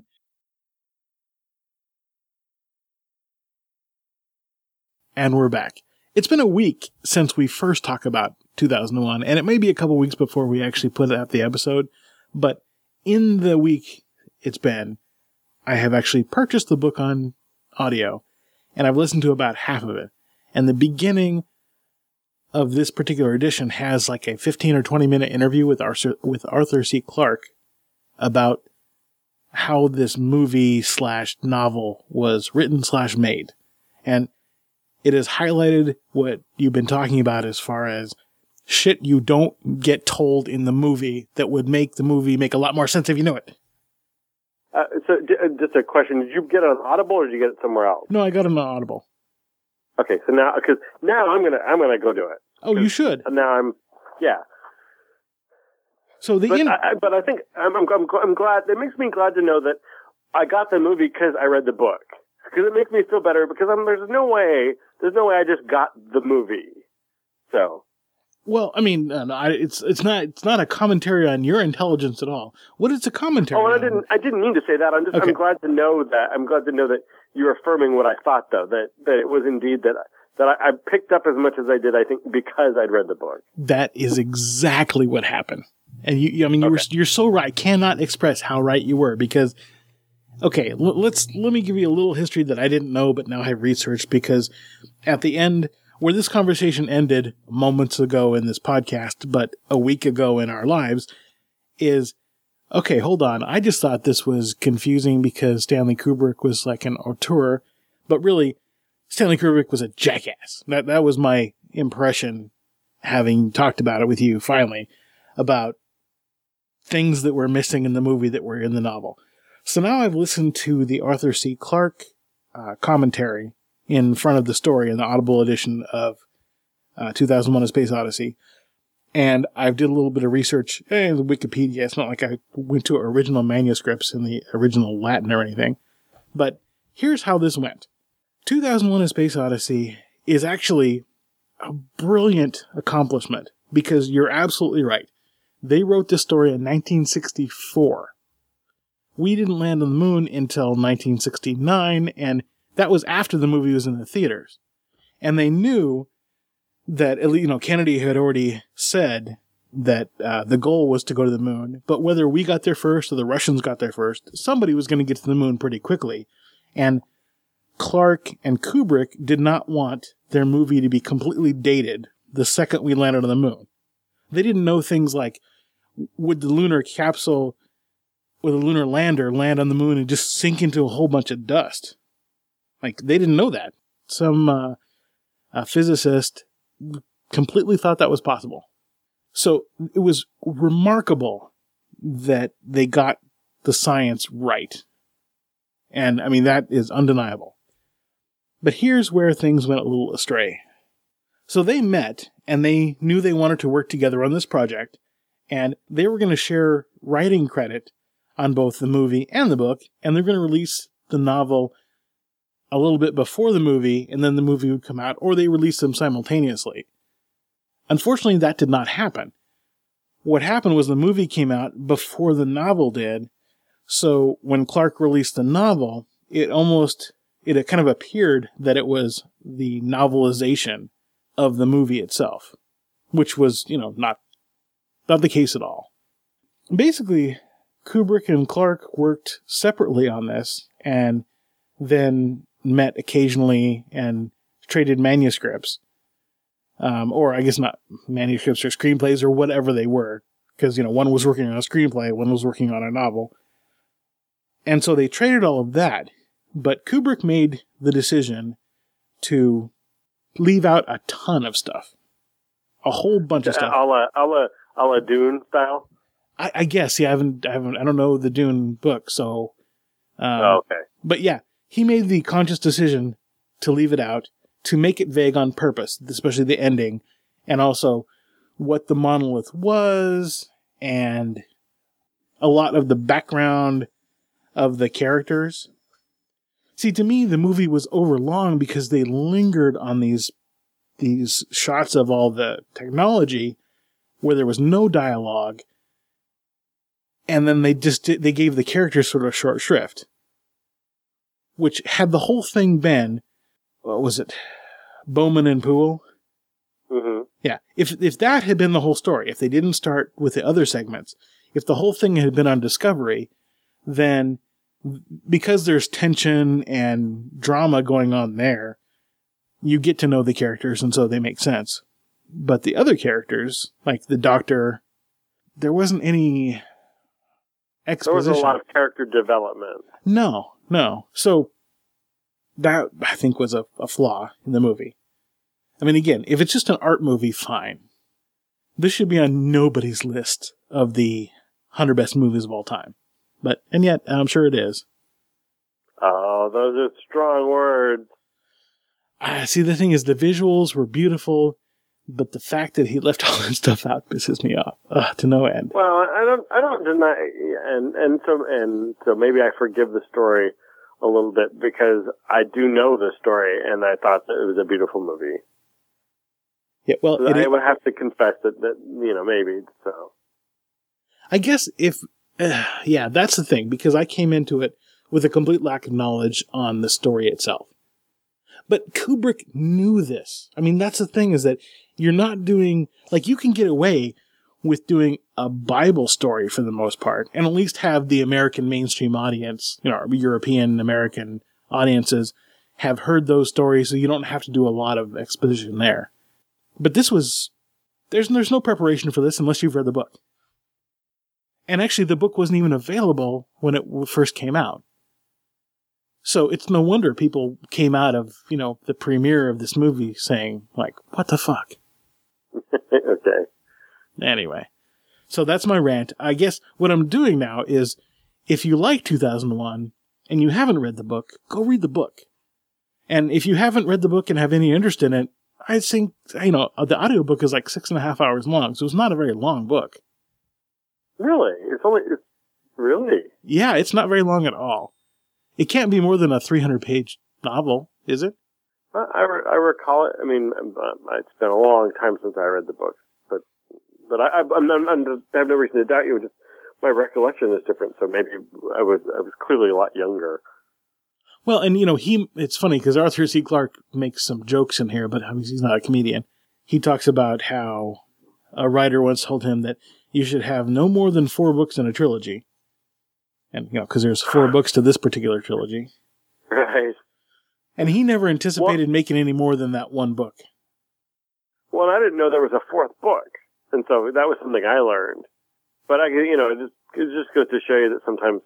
And we're back. It's been a week since we first talked about two thousand one, and it may be a couple weeks before we actually put out the episode, but in the week it's been, I have actually purchased the book on audio, and I've listened to about half of it. And the beginning of this particular edition has like a fifteen or twenty minute interview with Arthur, with Arthur C. Clarke about how this movie slash novel was written slash made. And it has highlighted what you've been talking about as far as shit you don't get told in the movie that would make the movie make a lot more sense if you knew it. Uh, so, d- uh, just a question: did you get it on Audible, or did you get it somewhere else? No, I got it on Audible. Okay, so now, because now I'm gonna I'm gonna go do it. Oh, you should. Now I'm, yeah. So the But, in- I, I, but I think I'm, I'm I'm I'm glad. It makes me glad to know that I got the movie because I read the book. Because it makes me feel better. Because I'm, there's no way there's no way I just got the movie. So. Well, I mean, uh, I, it's it's not it's not a commentary on your intelligence at all. What is a commentary? Oh, and I on? didn't I didn't mean to say that. I'm just Okay. I'm glad to know that I'm glad to know that you're affirming what I thought, though, that that it was indeed that that I, I picked up as much as I did. I think because I'd read the book. That is exactly what happened. And you, you I mean, you Okay. were you're so right. I cannot express how right you were because. Okay, l- let's let me give you a little history that I didn't know, but now have researched. Because at the end, where this conversation ended moments ago in this podcast, but a week ago in our lives, is okay. Hold on, I just thought this was confusing because Stanley Kubrick was like an auteur, but really, Stanley Kubrick was a jackass. That that was my impression, having talked about it with you finally, about things that were missing in the movie that were in the novel. So now I've listened to the Arthur C. Clarke uh, commentary in front of the story in the Audible edition of uh, two thousand one: A Space Odyssey. And I've did a little bit of research in Wikipedia. It's not like I went to original manuscripts in the original Latin or anything. But here's how this went. two thousand one: A Space Odyssey is actually a brilliant accomplishment because you're absolutely right. They wrote this story in nineteen sixty-four. We didn't land on the moon until nineteen sixty-nine, and that was after the movie was in the theaters. And they knew that, you know, Kennedy had already said that uh, the goal was to go to the moon, but whether we got there first or the Russians got there first, somebody was going to get to the moon pretty quickly. And Clarke and Kubrick did not want their movie to be completely dated the second we landed on the moon. They didn't know things like, would the lunar capsule with a lunar lander land on the moon and just sink into a whole bunch of dust. Like, they didn't know that. Some uh, a physicist completely thought that was possible. So it was remarkable that they got the science right. And, I mean, that is undeniable. But here's where things went a little astray. So they met, and they knew they wanted to work together on this project, and they were going to share writing credit on both the movie and the book, and they're going to release the novel a little bit before the movie, and then the movie would come out, or they released them simultaneously. Unfortunately, that did not happen. What happened was the movie came out before the novel did, so when Clarke released the novel, it almost, it kind of appeared that it was the novelization of the movie itself, which was, you know, not, not the case at all. Basically, Kubrick and Clarke worked separately on this, and then met occasionally and traded manuscripts. Um, or I guess not manuscripts or screenplays or whatever they were. Because, you know, one was working on a screenplay, one was working on a novel. And so they traded all of that. But Kubrick made the decision to leave out a ton of stuff. A whole bunch of stuff. A la, a la, a la Dune style? I, I guess, yeah, I haven't, I haven't, I don't know the Dune book, so. Um, oh, okay. But yeah, he made the conscious decision to leave it out, to make it vague on purpose, especially the ending, and also what the monolith was, and a lot of the background of the characters. See, to me, the movie was overlong because they lingered on these these shots of all the technology where there was no dialogue, and then they just did, they gave the characters sort of short shrift. Which, had the whole thing been, what was it, Bowman and Poole? Mm-hmm. Yeah, if if that had been the whole story, if they didn't start with the other segments, if the whole thing had been on Discovery, then because there's tension and drama going on there, you get to know the characters, and so they make sense. But the other characters, like the Doctor, there wasn't any exposition. There was a lot of character development. No, no. So that, I think, was a, a flaw in the movie. I mean, again, if it's just an art movie, fine. This should be on nobody's list of the one hundred best movies of all time. But, and yet, I'm sure it is. Oh, those are strong words. Ah, see, the thing is, the visuals were beautiful, but the fact that he left all that stuff out pisses me off uh, to no end. Well, I don't, I don't deny, and and so and so maybe I forgive the story a little bit because I do know the story, and I thought that it was a beautiful movie. Yeah, well, I it, would have to confess that, that you know, maybe so. I guess if, uh, yeah, that's the thing, because I came into it with a complete lack of knowledge on the story itself. But Kubrick knew this. I mean, that's the thing, is that you're not doing, like, you can get away with doing a Bible story for the most part, and at least have the American mainstream audience, you know, European American audiences have heard those stories, so you don't have to do a lot of exposition there. But this was, there's, there's no preparation for this unless you've read the book. And actually, the book wasn't even available when it first came out. So it's no wonder people came out of, you know, the premiere of this movie saying, like, what the fuck? Okay. Anyway, so that's my rant. I guess what I'm doing now is, if you like two thousand one and you haven't read the book, go read the book. And if you haven't read the book and have any interest in it, I think, you know, the audiobook is like six and a half hours long, so it's not a very long book. Really? It's only, it's, really? Yeah, it's not very long at all. It can't be more than a three hundred page novel, is it? I, I, re- I recall it. I mean, it's been a long time since I read the book, but but I, I'm, I'm, I'm, I have no reason to doubt you. Just my recollection is different, so maybe I was I was clearly a lot younger. Well, and you know, he it's funny because Arthur C. Clarke makes some jokes in here, but I mean, he's not a comedian. He talks about how a writer once told him that you should have no more than four books in a trilogy. And, you know, because there's four books to this particular trilogy. Right. And he never anticipated well, making any more than that one book. Well, I didn't know there was a fourth book. And so that was something I learned. But, I, you know, it just, it just goes to show you that sometimes,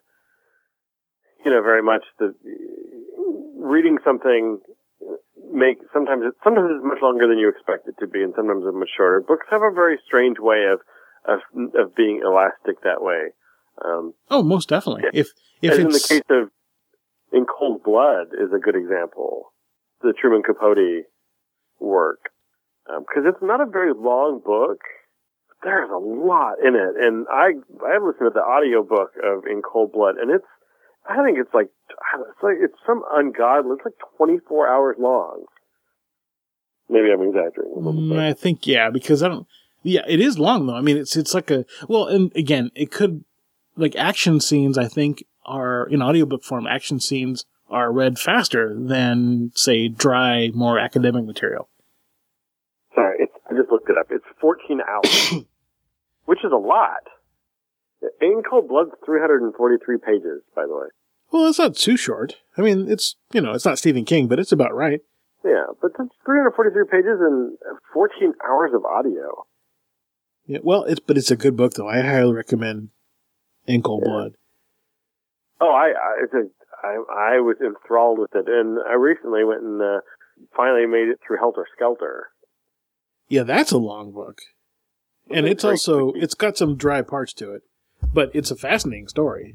you know, very much the reading something make, sometimes it, sometimes it's much longer than you expect it to be, and sometimes it's much shorter. Books have a very strange way of, of, of being elastic that way. Um, oh, most definitely. If if as it's... in the case of In Cold Blood is a good example, the Truman Capote work, because um, it's not a very long book. There's a lot in it, and I I listened to the audiobook of In Cold Blood, and it's I think it's like it's like it's some ungodly. It's like twenty-four hours long. Maybe I'm exaggerating a little mm, bit. I think yeah, because I don't. Yeah, it is long though. I mean, it's it's like a well, and again, it could. Like, action scenes, I think, are, in audiobook form, action scenes are read faster than, say, dry, more academic material. Sorry, it's, I just looked it up. It's fourteen hours, which is a lot. In Cold Blood's three hundred forty-three pages, by the way. Well, it's not too short. I mean, it's, you know, it's not Stephen King, but it's about right. Yeah, but that's three hundred forty-three pages and fourteen hours of audio. Yeah, well, it's but it's a good book, though. I highly recommend In Cold yeah. Blood. Oh, I I, it's a, I I was enthralled with it, and I recently went and uh, finally made it through Helter Skelter. Yeah, that's a long book, and it's also it's got some dry parts to it, but it's a fascinating story.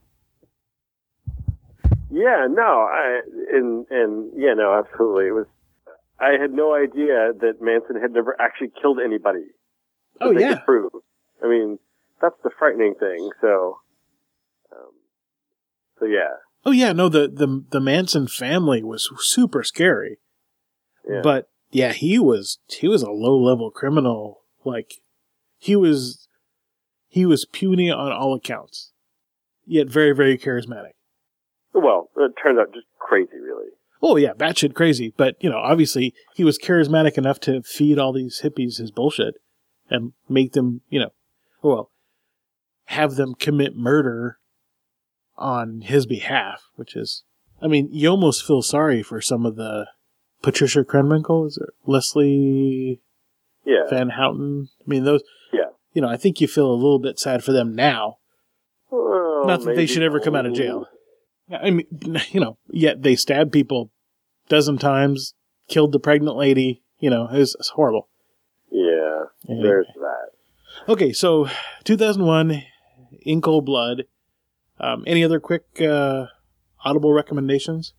Yeah, no, I and and yeah, no, absolutely. It was. I had no idea that Manson had never actually killed anybody. Oh yeah, prove. I mean. That's the frightening thing. So, um, so yeah. Oh yeah, no, the, the the Manson family was super scary. Yeah. But Yeah, he was he was a low level criminal. Like he was he was puny on all accounts, yet very very charismatic. Well, it turns out just crazy, really. Oh yeah, batshit crazy. But you know, obviously he was charismatic enough to feed all these hippies his bullshit and make them, you know, well, have them commit murder on his behalf, which is, I mean, you almost feel sorry for some of the Patricia Krenwinkel, is it Leslie Yeah. Van Houten? I mean, those, Yeah. you know, I think you feel a little bit sad for them now. Well, Not that maybe. they should ever come out of jail. I mean, you know, yet they stabbed people a dozen times, killed the pregnant lady, you know, it's, it's horrible. Yeah, Anyway. there's that. Okay, so two thousand one, In Cold Blood. Um, any other quick uh, Audible recommendations?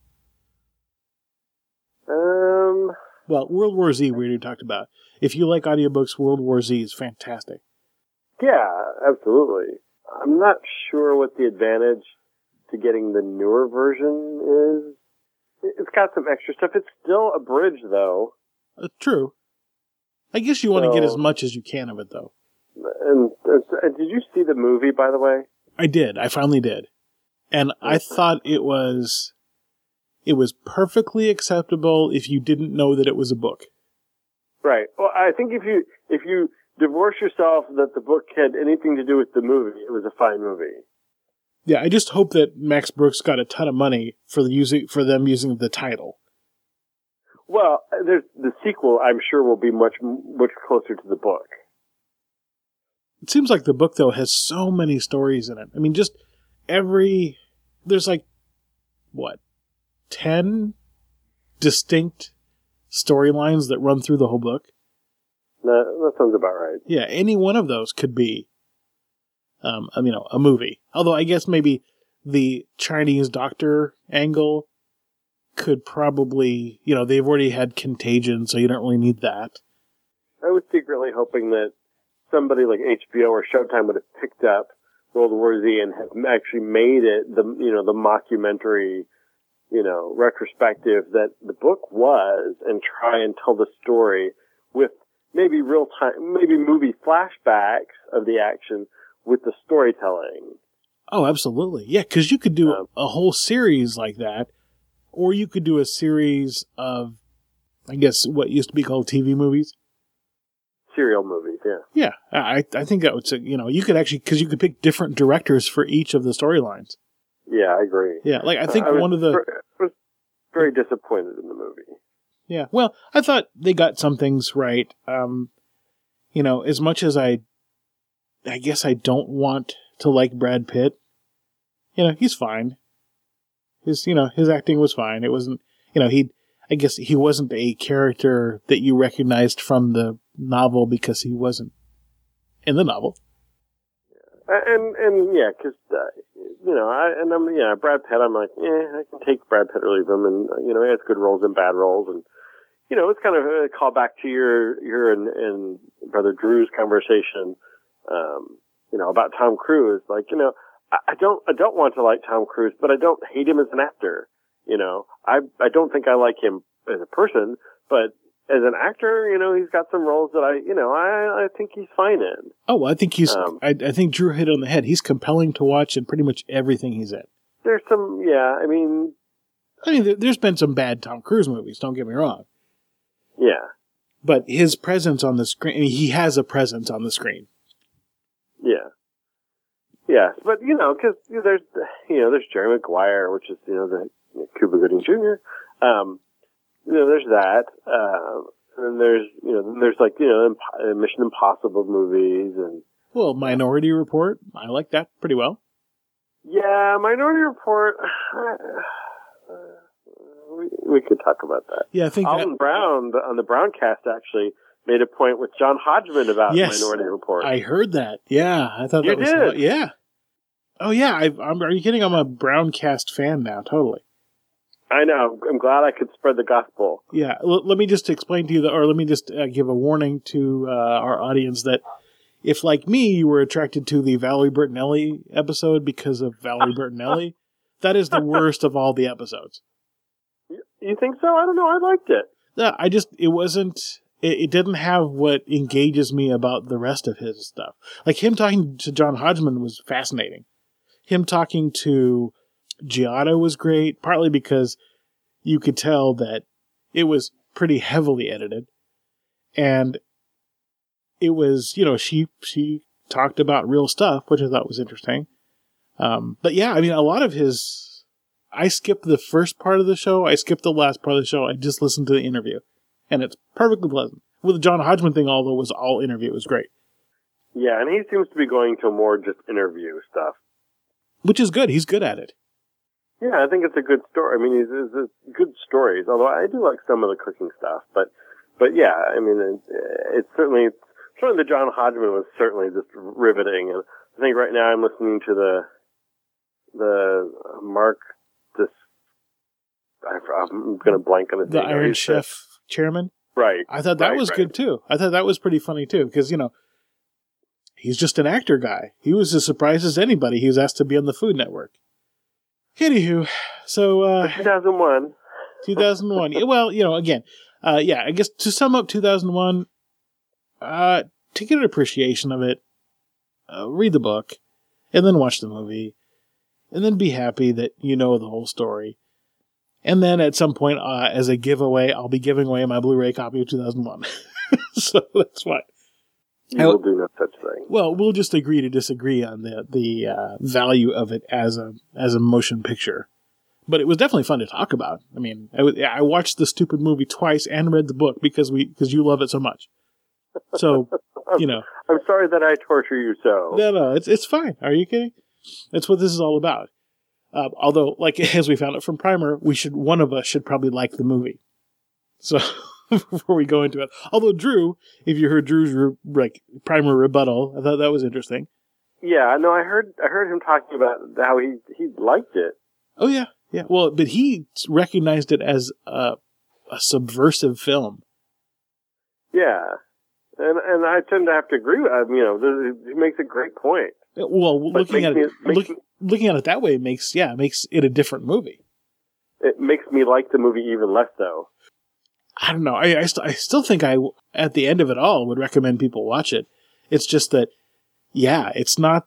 Um, Well, World War Z we already talked about. If you like audiobooks, World War Z is fantastic. yeah, absolutely. I'm not sure what the advantage to getting the newer version is. It's got some extra stuff. It's still abridged, though. Uh, true. I guess you want to get So- as much as you can of it, though. And, and did you see the movie, by the way? I did. I finally did. And I thought it was... It was perfectly acceptable if you didn't know that it was a book. Right. Well, I think if you if you divorce yourself that the book had anything to do with the movie, it was a fine movie. Yeah, I just hope that Max Brooks got a ton of money for the using for them using the title. Well, there's the sequel. I'm sure will be much much closer to the book. It seems like the book, though, has so many stories in it. I mean, just every... There's like, what, ten distinct storylines that run through the whole book? That, that sounds about right. Yeah, any one of those could be, um, you know, a movie. Although I guess maybe the Chinese doctor angle could probably, you know, they've already had Contagion, so you don't really need that. I was secretly hoping that somebody like H B O or Showtime would have picked up World War Z and have actually made it the, you know, the mockumentary, you know, retrospective that the book was, and try and tell the story with maybe real time, maybe movie flashbacks of the action with the storytelling. Oh, absolutely. Yeah, because you could do Um, a whole series like that, or you could do a series of, I guess, what used to be called T V movies. Serial movies, yeah. Yeah, I I think that would, say, you know, you could actually, because you could pick different directors for each of the storylines. Yeah, I agree. Yeah, like I think I was, one of the... I was very disappointed in the movie. Yeah, well, I thought they got some things right. Um, you know, as much as I, I guess I don't want to like Brad Pitt, you know, he's fine. His, you know, his acting was fine. It wasn't, you know, he, I guess he wasn't a character that you recognized from the novel because he wasn't in the novel. And, and yeah, cause, uh, you know, I, and I'm, yeah, Brad Pitt, I'm like, yeah, I can take Brad Pitt or leave him. And, you know, he has good roles and bad roles. And, you know, it's kind of a callback to your, your and, and Brother Drew's conversation, um, you know, about Tom Cruise. Like, you know, I, I don't, I don't want to like Tom Cruise, but I don't hate him as an actor. You know, I, I don't think I like him as a person, but as an actor, you know, he's got some roles that I, you know, I, I think he's fine in. Oh, I think he's, Um, I, I think Drew hit it on the head. He's compelling to watch in pretty much everything he's in. There's some, yeah, I mean, I mean, there, there's been some bad Tom Cruise movies, don't get me wrong. yeah, But his presence on the screen, I mean, he has a presence on the screen. yeah. Yeah, but, you know, cause you know, there's, you know, there's Jerry Maguire, which is, you know, the you know, Cuba Gooding Junior Um, you know, there's that. Uh, and there's, you know, then there's like, you know, Imp- Mission Impossible movies and. Well, Minority Report, I like that pretty well. Yeah, Minority Report. Uh, we, we could talk about that. Yeah, I think Alton that, Brown the, on the Browncast actually made a point with John Hodgman about Yes, Minority Report. I heard that. Yeah, I thought You that was did? yeah. Oh yeah, I, I'm, are you kidding? I'm a Browncast fan now, totally. I know. I'm glad I could spread the gospel. Yeah, l- let me just explain to you, the, or let me just uh, give a warning to uh, our audience that if, like me, you were attracted to the Valerie Bertinelli episode because of Valerie Bertinelli, that is the worst of all the episodes. You think so? I don't know. I liked it. Yeah, I just, it wasn't, it, it didn't have what engages me about the rest of his stuff. Like him talking to John Hodgman was fascinating. Him talking to Giotto was great, partly because you could tell that it was pretty heavily edited. And it was, you know, she she talked about real stuff, which I thought was interesting. Um, but yeah, I mean, a lot of his... I skipped the first part of the show. I skipped the last part of the show. I just listened to the interview. And it's perfectly pleasant. With the John Hodgman thing, although it was all interview, it was great. Yeah, and he seems to be going to more just interview stuff. Which is good. He's good at it. Yeah, I think it's a good story. I mean, it's, it's, it's good stories, although I do like some of the cooking stuff. But, but yeah, I mean, it, it's certainly, certainly the John Hodgman was certainly just riveting. And I think right now I'm listening to the, the Mark, this, I, I'm going to blank on his The name. Iron He's Chef the, chairman? Right. I thought that right, was right. good too. I thought that was pretty funny too, because, you know, he's just an actor guy. He was as surprised as anybody he was asked to be on the Food Network. Anywho, so... Uh, two thousand one. two thousand one. Well, you know, again, uh, yeah, I guess to sum up two thousand one, uh, to get an appreciation of it, uh, read the book, and then watch the movie, and then be happy that you know the whole story. And then at some point, uh, as a giveaway, I'll be giving away my Blu-ray copy of two thousand one. So that's fine. You will do no such thing. Well, we'll just agree to disagree on the the uh, value of it as a as a motion picture. But it was definitely fun to talk about. I mean, I, w- I watched the stupid movie twice and read the book because we because you love it so much. So, you know. I'm sorry that I torture you so. No, no, it's it's fine. Are you kidding? That's what this is all about. Uh, although, like as we found out from Primer, we should one of us should probably like the movie. So. Before we go into it. Although Drew, if you heard Drew's re- like Primer rebuttal, I thought that was interesting. Yeah, no, I heard I heard him talking about how he, he liked it. Oh yeah, yeah. Well, but he recognized it as a, a subversive film. Yeah, and and I tend to have to agree with him. You know, he makes a great point. Well, But looking at me, it, look, me, looking at it that way makes yeah makes it a different movie. It makes me like the movie even less, though. I don't know. I I, st- I still think I at the end of it all would recommend people watch it. It's just that, yeah, it's not.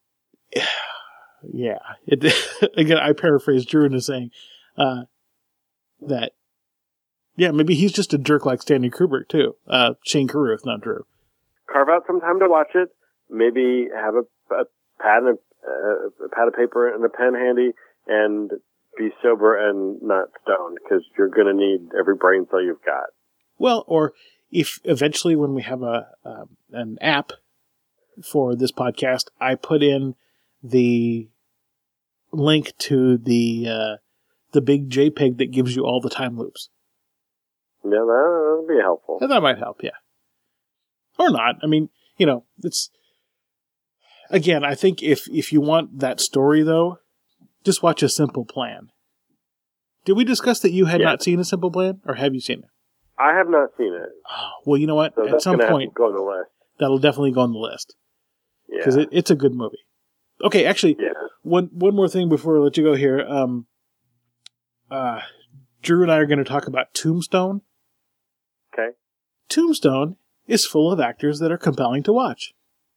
Yeah, it again. I paraphrase Drew into saying uh, that. Yeah, maybe he's just a jerk like Stanley Kubrick too. Uh, Shane Carruth, not Drew. Carve out some time to watch it. Maybe have a, a pad and a, uh, a pad of paper and a pen handy, and be sober and not stoned, because you're going to need every brain cell you've got. Well, or if eventually when we have a um, an app for this podcast, I put in the link to the uh, the big JPEG that gives you all the time loops. Yeah, that would be helpful. And that might help, yeah. Or not. I mean, you know, it's... Again, I think if, if you want that story, though, just watch A Simple Plan. Did we discuss that you had yeah. not seen A Simple Plan? Or have you seen it? I have not seen it. Oh, well, you know what? So At some point, have to go on the list. That'll definitely go on the list. Yeah. Because it, it's a good movie. Okay, actually, yeah. one one more thing before I let you go here. Um, uh, Drew and I are going to talk about Tombstone. Okay. Tombstone is full of actors that are compelling to watch.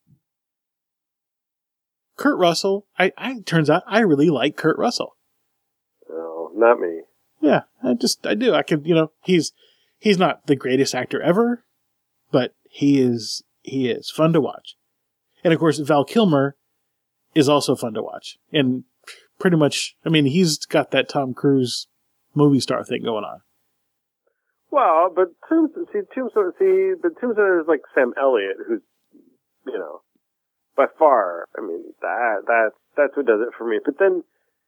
Kurt Russell, I, I turns out I really like Kurt Russell. No, not me. Yeah, I just I do. I can, you know, he's he's not the greatest actor ever, but he is he is fun to watch. And of course, Val Kilmer is also fun to watch. And pretty much, I mean, he's got that Tom Cruise movie star thing going on. Well, but Tombstone, see, Tombstone, see, but Tombstone is like Sam Elliott, who's, you know, by far, I mean, that, that, that's what does it for me. But then,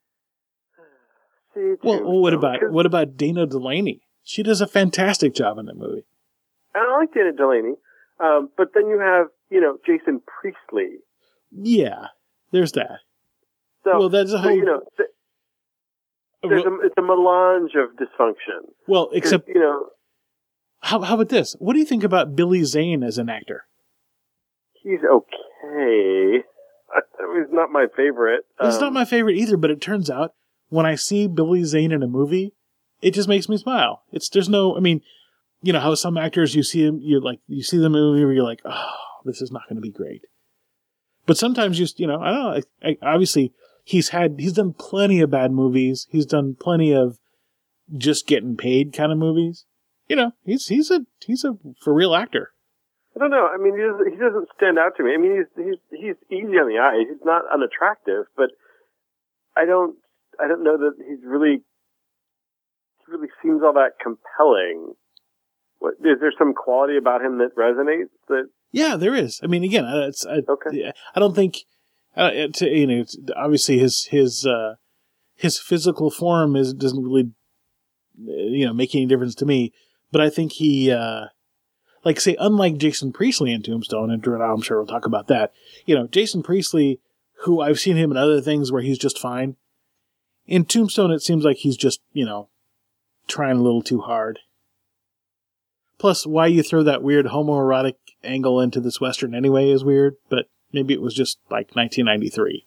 see, well, what about, what about Dana Delaney? She does a fantastic job in that movie. I like Dana Delaney. Um, but then you have, you know, Jason Priestley. Yeah, there's that. So, well, that's a whole, so, you know, th- there's a, it's a melange of dysfunction. Well, except, you know, how how about this? What do you think about Billy Zane as an actor? He's okay. He's not my favorite. He's um, not my favorite either, but it turns out when I see Billy Zane in a movie, it just makes me smile. It's there's no, I mean, you know how some actors you see them, you like you see the movie where you're like, oh, this is not going to be great. But sometimes just you know, I don't know. I, I, obviously, he's had he's done plenty of bad movies. He's done plenty of just getting paid kind of movies. You know, he's he's a he's a for real actor. I don't know. I mean, he doesn't, he doesn't stand out to me. I mean, he's he's he's easy on the eye. He's not unattractive, but I don't I don't know that he's really he really seems all that compelling. What, is there some quality about him that resonates? That yeah, there is. I mean, again, it's I, okay. I don't think uh, it's, you know it's, obviously his his uh, his physical form is doesn't really you know make any difference to me. But I think he, uh, like say, unlike Jason Priestley in Tombstone, and Drew and I, I'm sure we'll talk about that. You know, Jason Priestley, who I've seen him in other things where he's just fine. In Tombstone, it seems like he's just you know trying a little too hard. Plus, why you throw that weird homoerotic angle into this Western anyway is weird, but maybe it was just like nineteen ninety-three.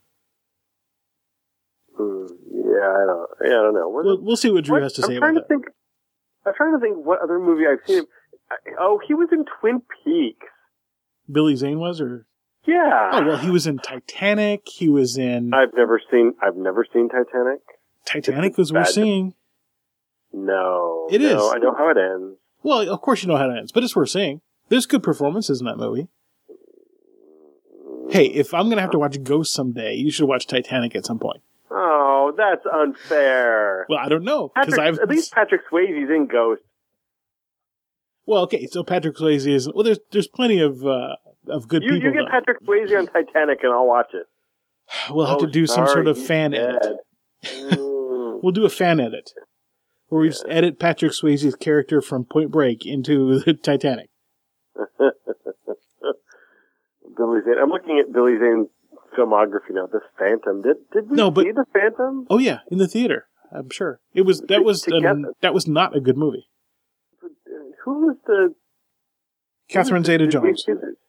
Mm, yeah, I don't, yeah, I don't know. What, we'll, we'll see what Drew what, has to I'm say trying about to that. Think, I'm trying to think what other movie I've seen him. Oh, he was in Twin Peaks. Billy Zane was, or yeah. Oh well, he was in Titanic. He was in. I've never seen. I've never seen Titanic. Titanic was worth seeing. No, it no, is. I know how it ends. Well, of course you know how it ends, but it's worth seeing. There's good performances in that movie. Hey, if I'm gonna have to watch Ghost someday, you should watch Titanic at some point. Oh, that's unfair. Well, I don't know because I've at least Patrick Swayze's in Ghost. Well, okay, so Patrick Swayze is well. There's there's plenty of uh, of good you, people. You get though. Patrick Swayze on Titanic, and I'll watch it. We'll have oh, to do sorry, some sort of he's fan dead. edit. We'll do a fan edit where we just edit Patrick Swayze's character from Point Break into the Titanic. Billy Zane. I'm looking at Billy Zane's filmography now. The Phantom. Did did we no, but, see The Phantom? Oh yeah, in the theater. I'm sure it was. That was um, that was not a good movie. Who was the Catherine Zeta-Jones?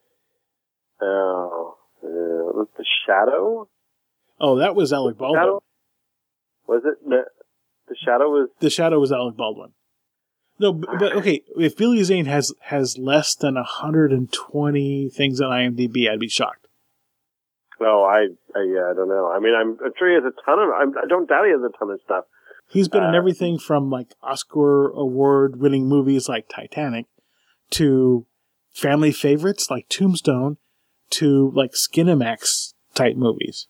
Oh, uh, was The Shadow? Oh, that was Alec Baldwin. Shadow? Was it? No, The Shadow was... The Shadow was Alec Baldwin. No, but, but okay, if Billy Zane has, has less than one hundred twenty things on IMDb, I'd be shocked. Oh, I, I, yeah, I don't know. I mean, I'm, I'm sure he has a ton of... I'm, I don't doubt he has a ton of stuff. He's been uh, in everything from, like, Oscar award-winning movies like Titanic to family favorites like Tombstone to, like, Skinamax-type movies.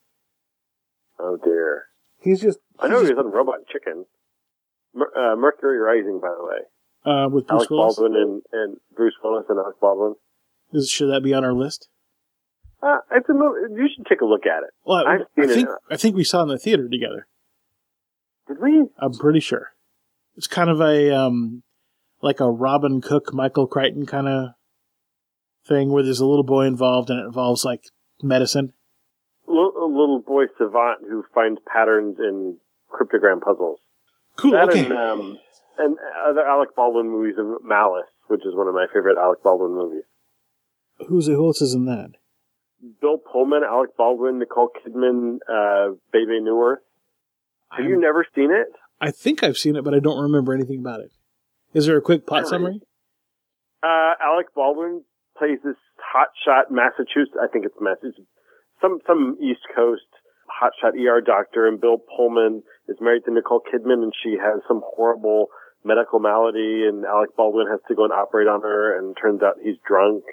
Oh, dear. He's just... I know he's he was on Robot Chicken. Mer- uh, Mercury Rising, by the way. Uh, with Bruce Alec Willis? Baldwin and, and Bruce Willis and Alec Baldwin. Is, should that be on our list? Uh, it's a movie. You should take a look at it. Well, I, I've seen I think it. I think we saw it in the theater together. Did we? I'm pretty sure. It's kind of a um, like a Robin Cook, Michael Crichton kind of thing where there's a little boy involved and it involves like medicine. A little boy savant who finds patterns in cryptogram puzzles. Cool. That okay. And, um, and other Alec Baldwin movies of Malice, which is one of my favorite Alec Baldwin movies. Who's who else is in that? Bill Pullman, Alec Baldwin, Nicole Kidman, uh, Bebe Neuwirth. Have I'm, you never seen it? I think I've seen it, but I don't remember anything about it. Is there a quick plot summary? Uh, Alec Baldwin plays this hotshot Massachusetts, I think it's Massachusetts, some, some East Coast hotshot E R doctor, and Bill Pullman is married to Nicole Kidman, and she has some horrible medical malady, and Alec Baldwin has to go and operate on her, and turns out he's drunk.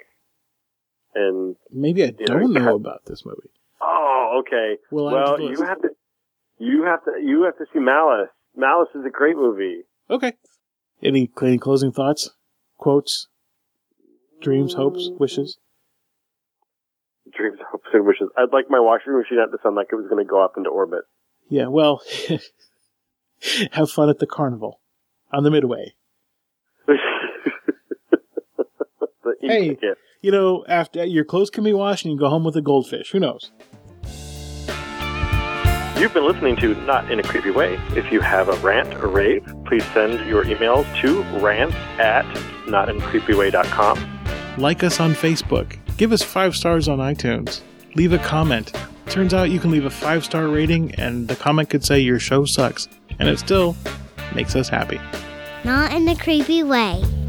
And maybe I don't know, know about this movie. Oh, okay. Well, well have you have to, you have to, you have to see Malice. Malice is a great movie. Okay. Any, any closing thoughts, quotes, dreams, hopes, wishes? Dreams, hopes, and wishes. I'd like my washing machine not to sound like it was going to go up into orbit. Yeah. Well, have fun at the carnival on the Midway. the hey. Ticket. You know, after your clothes can be washed and you go home with a goldfish. Who knows? You've been listening to Not in a Creepy Way. If you have a rant or rave, please send your emails to rants at not in a creepy way dot com. Like us on Facebook. Give us five stars on iTunes. Leave a comment. Turns out you can leave a five-star rating and the comment could say your show sucks. And it still makes us happy. Not in a creepy way.